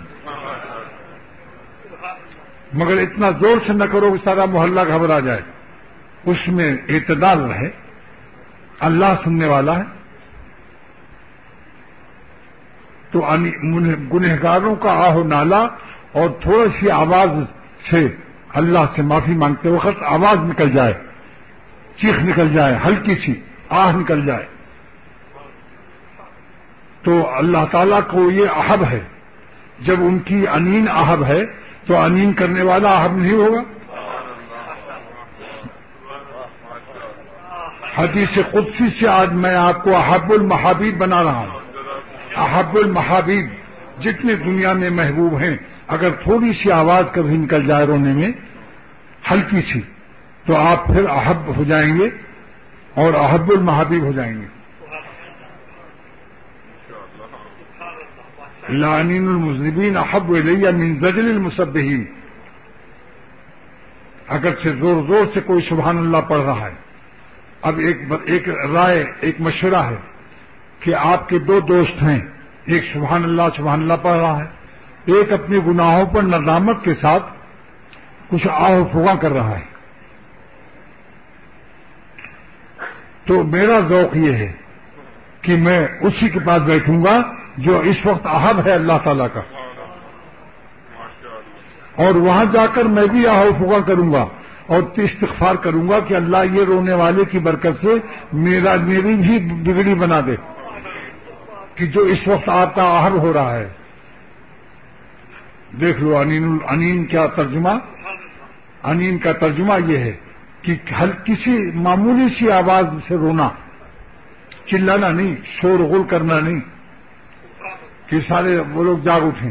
مگر اتنا زور سے نہ کرو کہ سارا محلہ گھبرا جائے. اس میں اعتدال رہے. اللہ سننے والا ہے. تو گنہگاروں کا آہ و نالا اور تھوڑی سی آواز سے اللہ سے معافی مانگتے وقت آواز نکل جائے، چیخ نکل جائے، ہلکی سی آہ نکل جائے، تو اللہ تعالیٰ کو یہ احب ہے. جب ان کی انین احب ہے تو انین کرنے والا احب نہیں ہوگا. حدیث قدسی سے آج میں آپ کو احب المحابیب بنا رہا ہوں. احب المحابیب جتنے دنیا میں محبوب ہیں، اگر تھوڑی سی آواز کبھی نکل جائے رونے میں ہلکی سی، تو آپ پھر احب ہو جائیں گے اور احب المحابیب ہو جائیں گے. لعنین المذنبین احب الی من زجل المسبحین. اگرچہ زور زور سے کوئی سبحان اللہ پڑھ رہا ہے. اب ایک رائے، ایک مشورہ ہے کہ آپ کے دو دوست ہیں، ایک سبحان اللہ پڑھ رہا ہے، ایک اپنے گناہوں پر ندامت کے ساتھ کچھ آہ فغاں کر رہا ہے. تو میرا ذوق یہ ہے کہ میں اسی کے پاس بیٹھوں گا جو اس وقت احب ہے اللہ تعالیٰ کا، اور وہاں جا کر میں بھی آہ فغاں کروں گا اور استغفار کروں گا کہ اللہ یہ رونے والے کی برکت سے میری بھی بگڑی بنا دے کہ جو اس وقت آپ کا احب ہو رہا ہے. دیکھ لو انین کیا ترجمہ. انین کا ترجمہ یہ ہے کہ کسی معمولی سی آواز سے رونا، چلانا نہیں، شور غل کرنا نہیں کہ سارے وہ لوگ جاگ اٹھیں.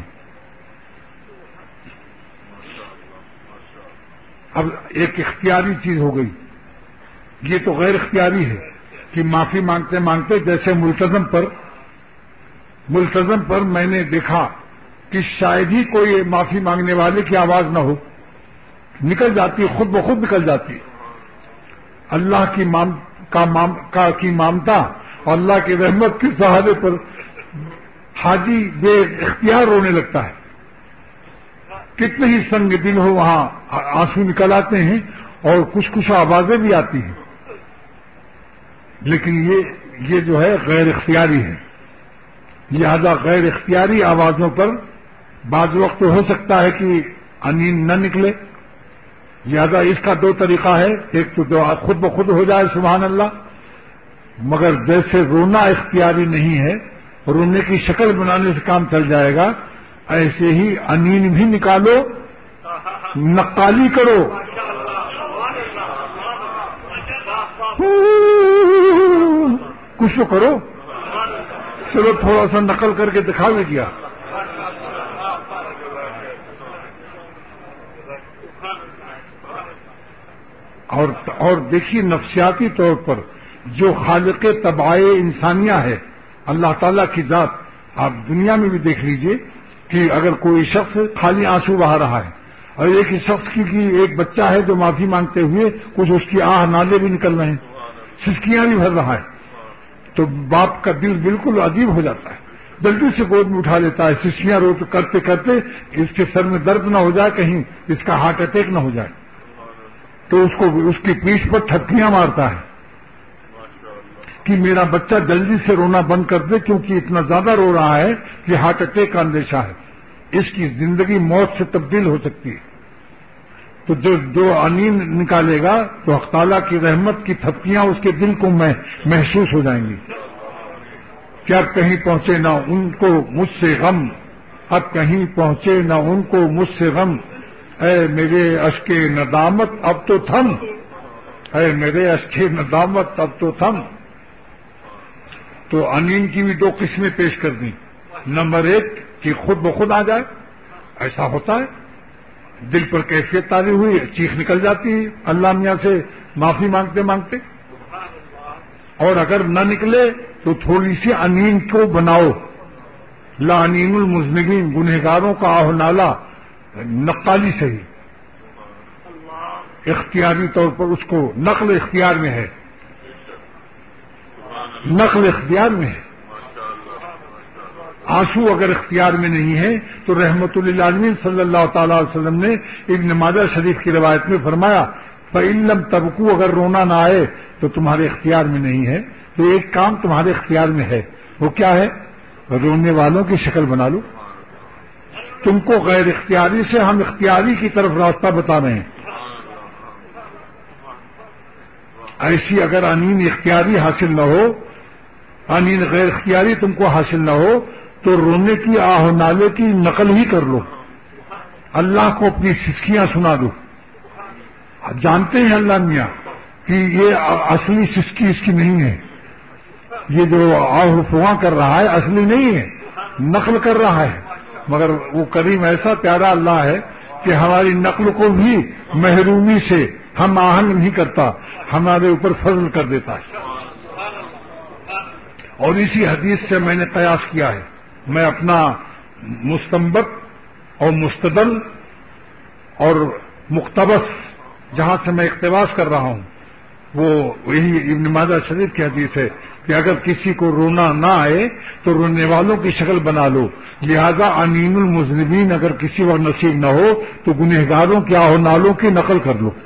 اب ایک اختیاری چیز ہو گئی، یہ تو غیر اختیاری ہے کہ معافی مانگتے مانگتے، جیسے ملتزم پر میں نے دیکھا کہ شاید ہی کوئی معافی مانگنے والے کی آواز نہ ہو، نکل جاتی، خود بخود نکل جاتی. اللہ کی مامتا اور اللہ کی رحمت کے سہارے پر حاجی بے اختیار رونے لگتا ہے. کتنے ہی سنگ دل ہو وہاں آنسو نکل آتے ہیں اور کچھ آوازیں بھی آتی ہیں، لیکن یہ جو ہے غیر اختیاری ہے. لہذا غیر اختیاری آوازوں پر بعض وقت ہو سکتا ہے کہ انین نہ نکلے. لہذا اس کا دو طریقہ ہے، ایک تو خود بخود ہو جائے سبحان اللہ، مگر جیسے رونا اختیاری نہیں ہے، رونے کی شکل بنانے سے کام چل جائے گا، ایسے ہی انین بھی نکالو، نقالی کرو. کچھ تو کرو. چلو تھوڑا سا نقل کر کے دکھا بھی دیا. اور دیکھیے نفسیاتی طور پر جو خالق طبائع انسانیہ ہے اللہ تعالیٰ کی ذات، آپ دنیا میں بھی دیکھ لیجئے کہ اگر کوئی شخص خالی آنسو بہا رہا ہے اور ایک ہی شخص کی ایک بچہ ہے جو معافی مانگتے ہوئے کچھ اس کی آہ نالے بھی نکل رہے ہیں، سسکیاں بھی بھر رہا ہے، تو باپ کا دل بالکل عجیب ہو جاتا ہے، جلدی سے گود میں اٹھا لیتا ہے. سسکیاں رو کرتے کرتے اس کے سر میں درد نہ ہو جائے، کہیں اس کا ہارٹ اٹیک نہ ہو جائے، تو اس کی پیٹھ پر تھپکیاں مارتا ہے کہ میرا بچہ جلدی سے رونا بند کر دے، کیونکہ اتنا زیادہ رو رہا ہے کہ ہارٹ اٹیک کا اندیشہ ہے، اس کی زندگی موت سے تبدیل ہو سکتی ہے. تو جو انین نکالے گا تو حق تعالیٰ کی رحمت کی تھپکیاں اس کے دل کو محسوس ہو جائیں گی. کیا کہیں پہنچے نہ ان کو مجھ سے غم، اب کہیں پہنچے نہ ان کو مجھ سے غم، اے میرے اشک ندامت اب تو تھم، اے میرے اشک ندامت اب تو تھم. تو انین کی بھی دو قسمیں پیش کر دیں. نمبر ایک کہ خود بخود آ جائے، ایسا ہوتا ہے، دل پر کیفیت تاری ہوئی، چیخ نکل جاتی ہے اللہ میاں سے معافی مانگتے مانگتے. اور اگر نہ نکلے تو تھوڑی سی انین کو بناؤ، لعنین المذنبین، گنہگاروں کا آہ نالا، نقالی صحیح. اختیاری طور پر اس کو نقل اختیار میں ہے، نقل اختیار میں ہے۔ آنسو اگر اختیار میں نہیں ہے تو رحمت للعالمین صلی اللہ تعالی علیہ وسلم نے ابن ماجہ شریف کی روایت میں فرمایا فَإِن لَّمْ تَبْكُوا، اگر رونا نہ آئے تو تمہارے اختیار میں نہیں ہے، تو ایک کام تمہارے اختیار میں ہے، وہ کیا ہے؟ رونے والوں کی شکل بنا لو۔ تم کو غیر اختیاری سے ہم اختیاری کی طرف راستہ بتا رہے ہیں۔ ایسی اگر انین اختیاری حاصل نہ ہو، انین غیر اختیاری تم کو حاصل نہ ہو، تو رونے کی آہ و نالے کی نقل ہی کر لو، اللہ کو اپنی سسکیاں سنا دو۔ جانتے ہیں اللہ میاں کہ یہ اصلی سسکی اس کی نہیں ہے، یہ جو آہ فواں کر رہا ہے اصلی نہیں ہے، نقل کر رہا ہے، مگر وہ کریم ایسا پیارا اللہ ہے کہ ہماری نقل کو بھی محرومی سے ہم آہنگ نہیں کرتا، ہمارے اوپر فضل کر دیتا ہے۔ اور اسی حدیث سے میں نے قیاس کیا ہے، میں اپنا مستنبط اور مستدل اور مقتبس جہاں سے میں اقتباس کر رہا ہوں وہ یہی ابن ماجہ شریف کی حدیث ہے کہ اگر کسی کو رونا نہ آئے تو رونے والوں کی شکل بنا لو، لہذا انین المذنبین اگر کسی وقت نصیب نہ ہو تو گنہگاروں کے آہ و نالوں کی نقل کر لو۔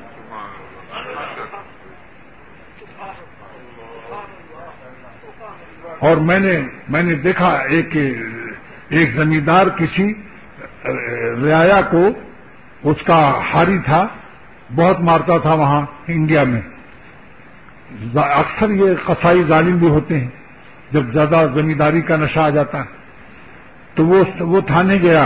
اور میں نے دیکھا ایک زمیندار کسی رعایا کو، اس کا ہاری تھا، بہت مارتا تھا وہاں انڈیا میں۔ اکثر یہ قصائی ظالم بھی ہوتے ہیں، جب زیادہ زمینداری کا نشہ آ جاتا ہے تو وہ تھانے گیا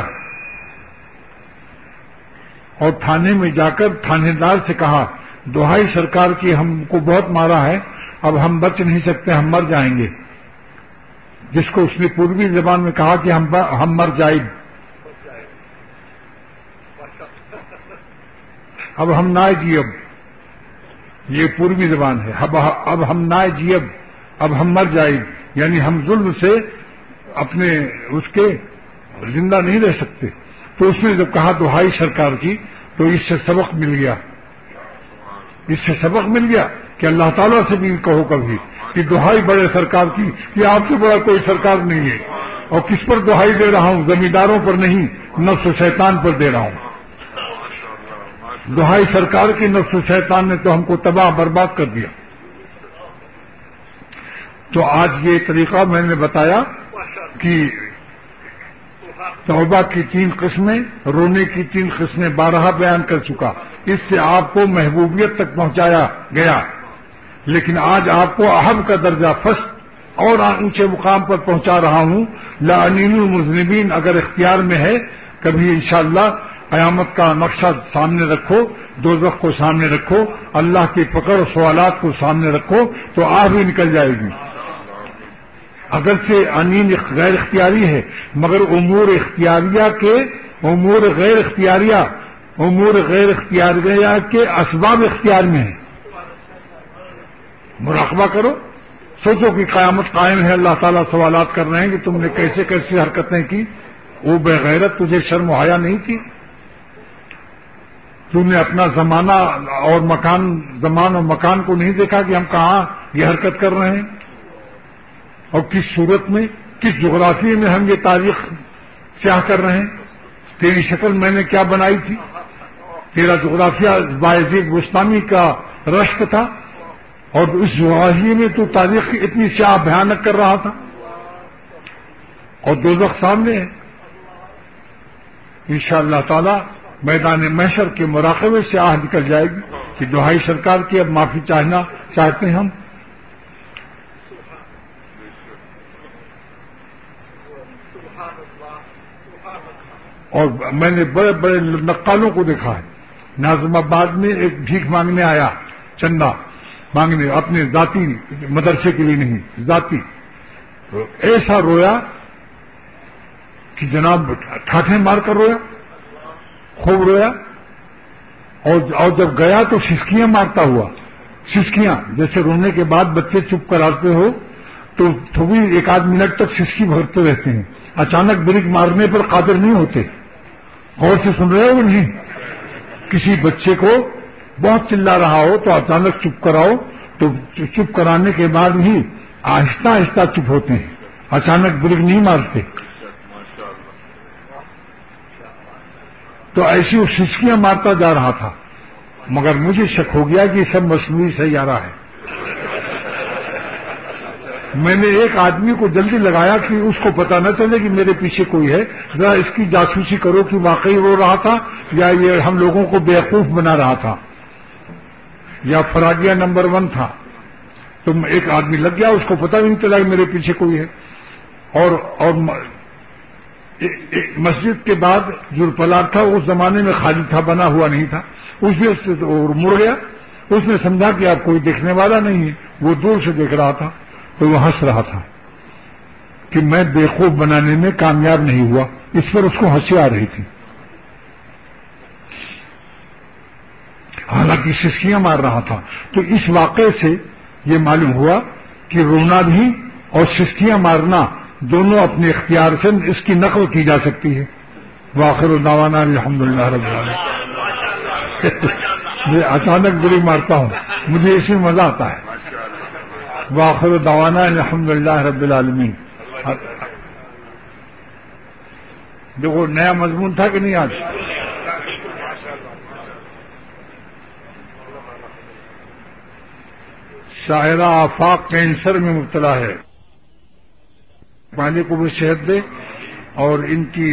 اور تھانے میں جا کر تھانے دار سے کہا دہائی سرکار کی، ہم کو بہت مارا ہے، اب ہم بچ نہیں سکتے، ہم مر جائیں گے۔ جس کو اس نے پوروی زبان میں کہا کہ ہم مر جائیں، اب ہم نہ جیب، یہ پوروی زبان ہے، اب ہم نہ جیب، اب ہم مر جائیں، یعنی ہم ظلم سے اپنے اس کے زندہ نہیں رہ سکتے۔ تو اس نے جب کہا دہائی سرکار کی تو اس سے سبق مل گیا، اس سے سبق مل گیا کہ اللہ تعالیٰ سے بھی کہو کبھی کہ دہائی بڑے سرکار کی، کہ آپ سے بڑا کوئی سرکار نہیں ہے۔ اور کس پر دہائی دے رہا ہوں؟ زمینداروں پر نہیں، نفس و شیطان پر دے رہا ہوں۔ دہائی سرکار کی، نفس و شیطان نے تو ہم کو تباہ برباد کر دیا۔ تو آج یہ طریقہ میں نے بتایا کہ توبہ کی 3 قسمیں، رونے کی 3 قسمیں 12 بیان کر چکا، اس سے آپ کو محبوبیت تک پہنچایا گیا، لیکن آج آپ کو احب کا درجہ فسٹ اور اونچے مقام پر پہنچا رہا ہوں۔ لعنین المذنبین اگر اختیار میں ہے، کبھی انشاءاللہ قیامت کا نقشہ سامنے رکھو، دوزخ کو سامنے رکھو، اللہ کی پکڑ و سوالات کو سامنے رکھو تو آہ بھی نکل جائے گی۔ اگرچہ انین غیر اختیاری ہے، مگر امور اختیاریہ کے امور غیر اختیاریہ کے اسباب اختیار میں ہیں۔ مراقبہ کرو، سوچو کہ قیامت قائم ہے، اللہ تعالیٰ سوالات کر رہے ہیں کہ تم نے کیسے کیسی حرکتیں کی، وہ بے غیرت، تجھے شرم و حیا نہیں تھی؟ تم نے اپنا زمان اور مکان کو نہیں دیکھا کہ ہم کہاں یہ حرکت کر رہے ہیں اور کس صورت میں، کس جغرافیے میں ہم یہ تاریخ سیاہ کر رہے ہیں؟ تیری شکل میں نے کیا بنائی تھی؟ تیرا جغرافیہ بایزید بستانی کا رشک تھا، اور اس جغرافیے میں تو تاریخ کی اتنی سیاہ بھیانک کر رہا تھا، اور دوزخ سامنے ہے۔ انشاءاللہ تعالی میدان محشر کے مراقبے سے آہ نکل جائے گی کہ دہائی سرکار کی اب معافی چاہتے ہیں ہم۔ اور میں نے بڑے بڑے نقالوں کو دیکھا ہے، ناظم آباد میں ایک بھیک مانگنے آیا، چندہ مانگنے، اپنے ذاتی مدرسے کے لیے نہیں، ذاتی، ایسا رویا کہ جناب ٹھاٹھیں مار کر رویا، خوب رویا، اور جب گیا تو سسکیاں مارتا ہوا، سسکیاں جیسے رونے کے بعد بچے چپ کر آتے ہو تو تھوڑی 1 منٹ تک سسکی بھرتے رہتے ہیں، اچانک بریک مارنے پر قادر نہیں ہوتے۔ غور سے سن رہے ہو نہیں؟ کسی بچے کو بہت چلا رہا ہو تو اچانک چپ کراؤ تو چپ کرانے کے بعد ہی آہستہ آہستہ چپ ہوتے ہیں، اچانک بریک نہیں مارتے. تو ایسی وہ سسکیاں مارتا جا رہا تھا، مگر مجھے شک ہو گیا کہ یہ سب مصنوعی سیارہ ہے. میں نے ایک آدمی کو جلدی لگایا کہ اس کو پتا نہ چلے کہ میرے پیچھے کوئی ہے، ذرا اس کی جاسوسی کرو کہ واقعی رو رہا تھا یا یہ ہم لوگوں کو بیوقوف بنا رہا تھا یا فراڈیا نمبر 1 تھا. تو ایک آدمی لگ گیا، اس کو پتا بھی نہیں چلا کہ میرے پیچھے کوئی ہے. اور مسجد کے بعد جو پلاٹ تھا اس زمانے میں خالی تھا، بنا ہوا نہیں تھا. اس میں سے مڑ گیا. اس نے سمجھا کہ اب کوئی دیکھنے والا نہیں ہے، وہ دور سے دیکھ رہا تھا تو وہ ہنس رہا تھا کہ میں بےخوف بنانے میں کامیاب نہیں ہوا. اس پر اس کو ہنسی آ رہی تھی، حالانکہ سسکیاں مار رہا تھا. تو اس واقعے سے یہ معلوم ہوا کہ رونا بھی اور سسکیاں مارنا دونوں اپنے اختیار سے اس کی نقل کی جا سکتی ہے. وآخر دعوانا الحمدللہ رب العالمین. میں اچانک بری مارتا ہوں، مجھے اس میں مزہ آتا ہے. وآخر دعوانا الحمدللہ رب العالمین. دیکھو نیا مضمون تھا کہ نہیں آج؟ شاعرہ آفاق کینسر میں مبتلا ہے، پانی کو بھی صحت دے اور ان کی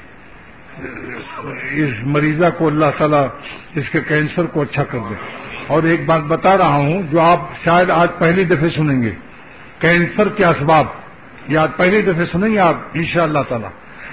اس مریضہ کو اللہ تعالیٰ اس کے کینسر کو اچھا کر دے. اور ایک بات بتا رہا ہوں جو آپ شاید آج پہلی دفعہ سنیں گے، کینسر کے اسباب. یہ آج پہلی دفعہ سنیں گے آپ انشاءاللہ تعالی.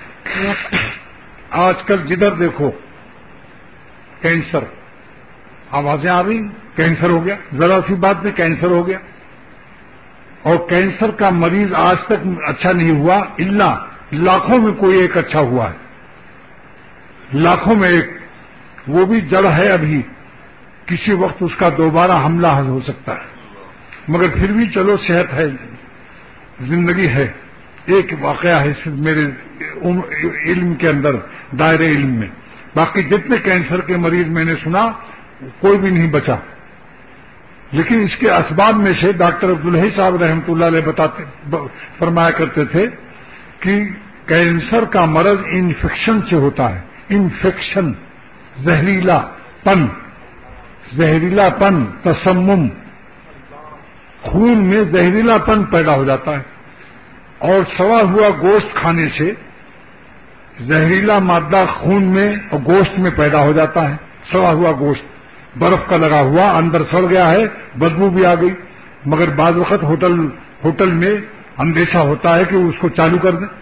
آج کل جدھر دیکھو کینسر، آوازیں آ رہی، کینسر ہو گیا، ذرا سی بات میں کینسر ہو گیا. اور کینسر کا مریض آج تک اچھا نہیں ہوا، الا لاکھوں میں کوئی ایک اچھا ہوا ہے، لاکھوں میں ایک. وہ بھی جڑ ہے، ابھی کسی وقت اس کا دوبارہ حملہ ہو سکتا ہے، مگر پھر بھی چلو صحت ہے، زندگی ہے. ایک واقعہ ہے صرف میرے علم کے اندر، دائرے علم میں. باقی جتنے کینسر کے مریض میں نے سنا کوئی بھی نہیں بچا. لیکن اس کے اسباب میں سے ڈاکٹر عبدالحی صاحب رحمۃ اللہ علیہ فرمایا کرتے تھے کہ کینسر کا مرض انفیکشن سے ہوتا ہے. انفیکشن، زہریلا پن، تسمم، خون میں زہریلا پن پیدا ہو جاتا ہے. اور سڑا ہوا گوشت کھانے سے زہریلا مادہ خون میں اور گوشت میں پیدا ہو جاتا ہے. سڑا ہوا گوشت برف کا لگا ہوا اندر سڑ گیا ہے، بدبو بھی آ گئی، مگر بعض وقت ہوٹل میں اندیشہ ہوتا ہے کہ اس کو چالو کر دیں،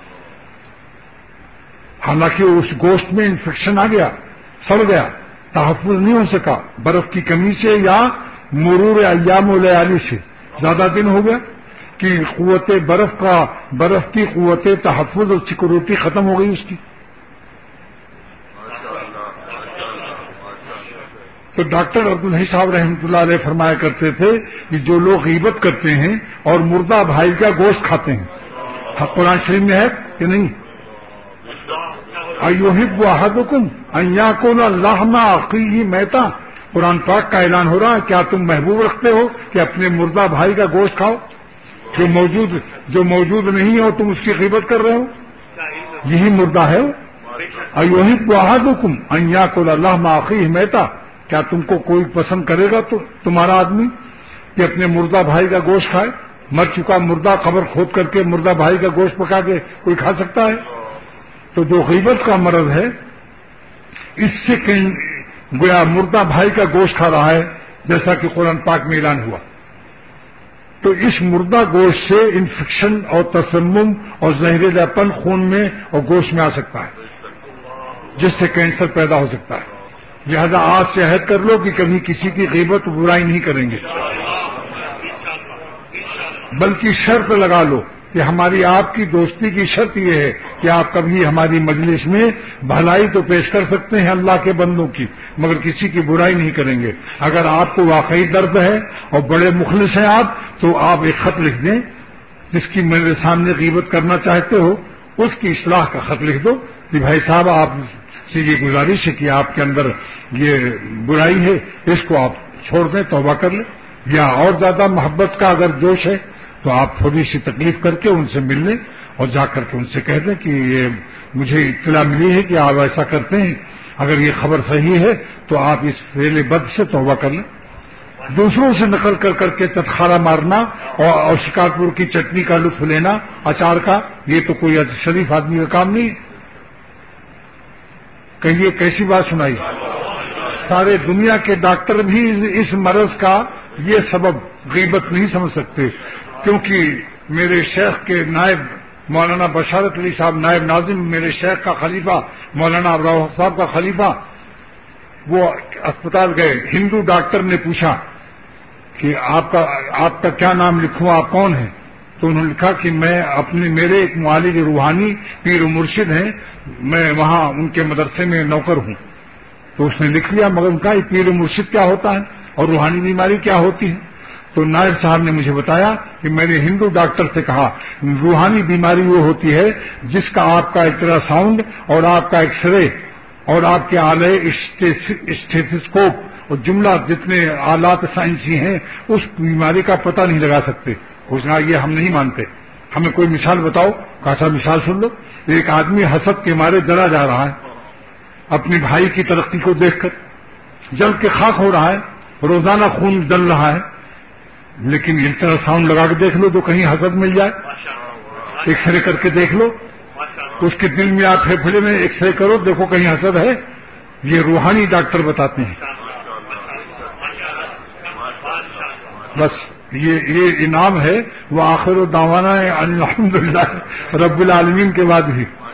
حالانکہ اس گوشت میں انفیکشن آ گیا، سڑ گیا، تحفظ نہیں ہو سکا برف کی کمی سے یا مرور ایام و لیالی سے. زیادہ دن ہو گیا کہ برف کی قوت تحفظ اور سیکورٹی ختم ہو گئی اس کی. تو ڈاکٹر عبدالحی صاحب رحمۃ اللہ علیہ فرمایا کرتے تھے کہ جو لوگ غیبت کرتے ہیں اور مردہ بھائی کا گوشت کھاتے ہیں، قرآن شریف میں ہے کہ نہیں؟ ایحب احدکم ان یاکل لحم اخیہ میتا. قرآن پاک کا اعلان ہو رہا ہے، کیا تم محبوب رکھتے ہو کہ اپنے مردہ بھائی کا گوشت کھاؤ جو موجود نہیں ہو، تم اس کی غیبت کر رہے ہو؟ یہی مردہ ہے. ایحب احدکم ان یاکل لحم اخیہ میتا. کیا تم کو کوئی پسند کرے گا تو تمہارا آدمی کہ اپنے مردہ بھائی کا گوشت کھائے؟ مر چکا مردہ قبر کھود کر کے مردہ بھائی کا گوشت پکا کے کوئی کھا سکتا ہے؟ تو جو غیبت کا مرض ہے، اس سے گویا مردہ بھائی کا گوشت کھا رہا ہے، جیسا کہ قرآن پاک میں اعلان ہوا. تو اس مردہ گوشت سے انفیکشن اور تسمم اور زہریلا پن خون میں اور گوشت میں آ سکتا ہے، جس سے کینسر پیدا ہو سکتا ہے. لہذا آج سے عہد کر لو کہ کبھی کسی کی غیبت برائی نہیں کریں گے، بلکہ شرط لگا لو کہ ہماری آپ کی دوستی کی شرط یہ ہے کہ آپ کبھی ہماری مجلس میں بھلائی تو پیش کر سکتے ہیں اللہ کے بندوں کی، مگر کسی کی برائی نہیں کریں گے. اگر آپ کو واقعی درد ہے اور بڑے مخلص ہیں آپ، تو آپ ایک خط لکھ دیں، جس کی میرے سامنے غیبت کرنا چاہتے ہو اس کی اصلاح کا خط لکھ دو کہ بھائی صاحب آپ سے یہ گزارش ہے کہ آپ کے اندر یہ برائی ہے، اس کو آپ چھوڑ دیں، توبہ کر لیں، یا اور زیادہ محبت کا اگر جوش ہے تو آپ تھوڑی سی تکلیف کر کے ان سے مل لیں اور جا کر کے ان سے کہہ دیں کہ یہ مجھے اطلاع ملی ہے کہ آپ ایسا کرتے ہیں، اگر یہ خبر صحیح ہے تو آپ اس فعل بد سے توبہ کر لیں۔ دوسروں سے نقل کر کر کے چٹخارا مارنا اور شکارپور کی چٹنی کا لطف لینا، اچار کا، یہ تو کوئی شریف آدمی کا کام نہیں۔ کہیے کیسی بات سنائی؟ سارے دنیا کے ڈاکٹر بھی اس مرض کا یہ سبب غیبت نہیں سمجھ سکتے، کیونکہ میرے شیخ کے نائب مولانا بشارت علی صاحب نائب ناظم، میرے شیخ کا خلیفہ مولانا ابراہیم صاحب کا خلیفہ، وہ اسپتال گئے، ہندو ڈاکٹر نے پوچھا کہ آپ کا کیا نام لکھوں، آپ کون ہیں؟ تو انہوں نے لکھا کہ میرے ایک معالج روحانی پیر و مرشد ہیں، میں وہاں ان کے مدرسے میں نوکر ہوں۔ تو اس نے لکھ لیا، مگر ان کا پیر و مرشد کیا ہوتا ہے اور روحانی بیماری کیا ہوتی ہے؟ تو نائب صاحب نے مجھے بتایا کہ میں نے ہندو ڈاکٹر سے کہا روحانی بیماری وہ ہوتی ہے جس کا آپ کا الٹرا ساؤنڈ اور آپ کا ایکس رے اور آپ کے آلے اسٹیتھوسکوپ اور جملہ جتنے آلات سائنسی ہیں اس بیماری کا پتہ نہیں لگا سکتے۔ پوچھنا یہ ہم نہیں مانتے، ہمیں کوئی مثال بتاؤ۔ کہا مثال سن لو، ایک آدمی حسد کے مارے جلا جا رہا ہے اپنے بھائی کی ترقی کو دیکھ کر، جل کے خاک ہو رہا ہے، روزانہ خون جل رہا ہے، لیکن الٹرا ساؤنڈ لگا کے دیکھ لو تو کہیں حسد مل جائے، ایکس رے کر کے دیکھ لو، اس کے دل میں آپ پھیپھڑے میں ایکس رے کرو، دیکھو کہیں حسد ہے۔ یہ روحانی ڈاکٹر بتاتے ہیں۔ بس یہ انعام ہے، وہ آخر و دعوانا الحمدللہ رب العالمین کے بعد بھی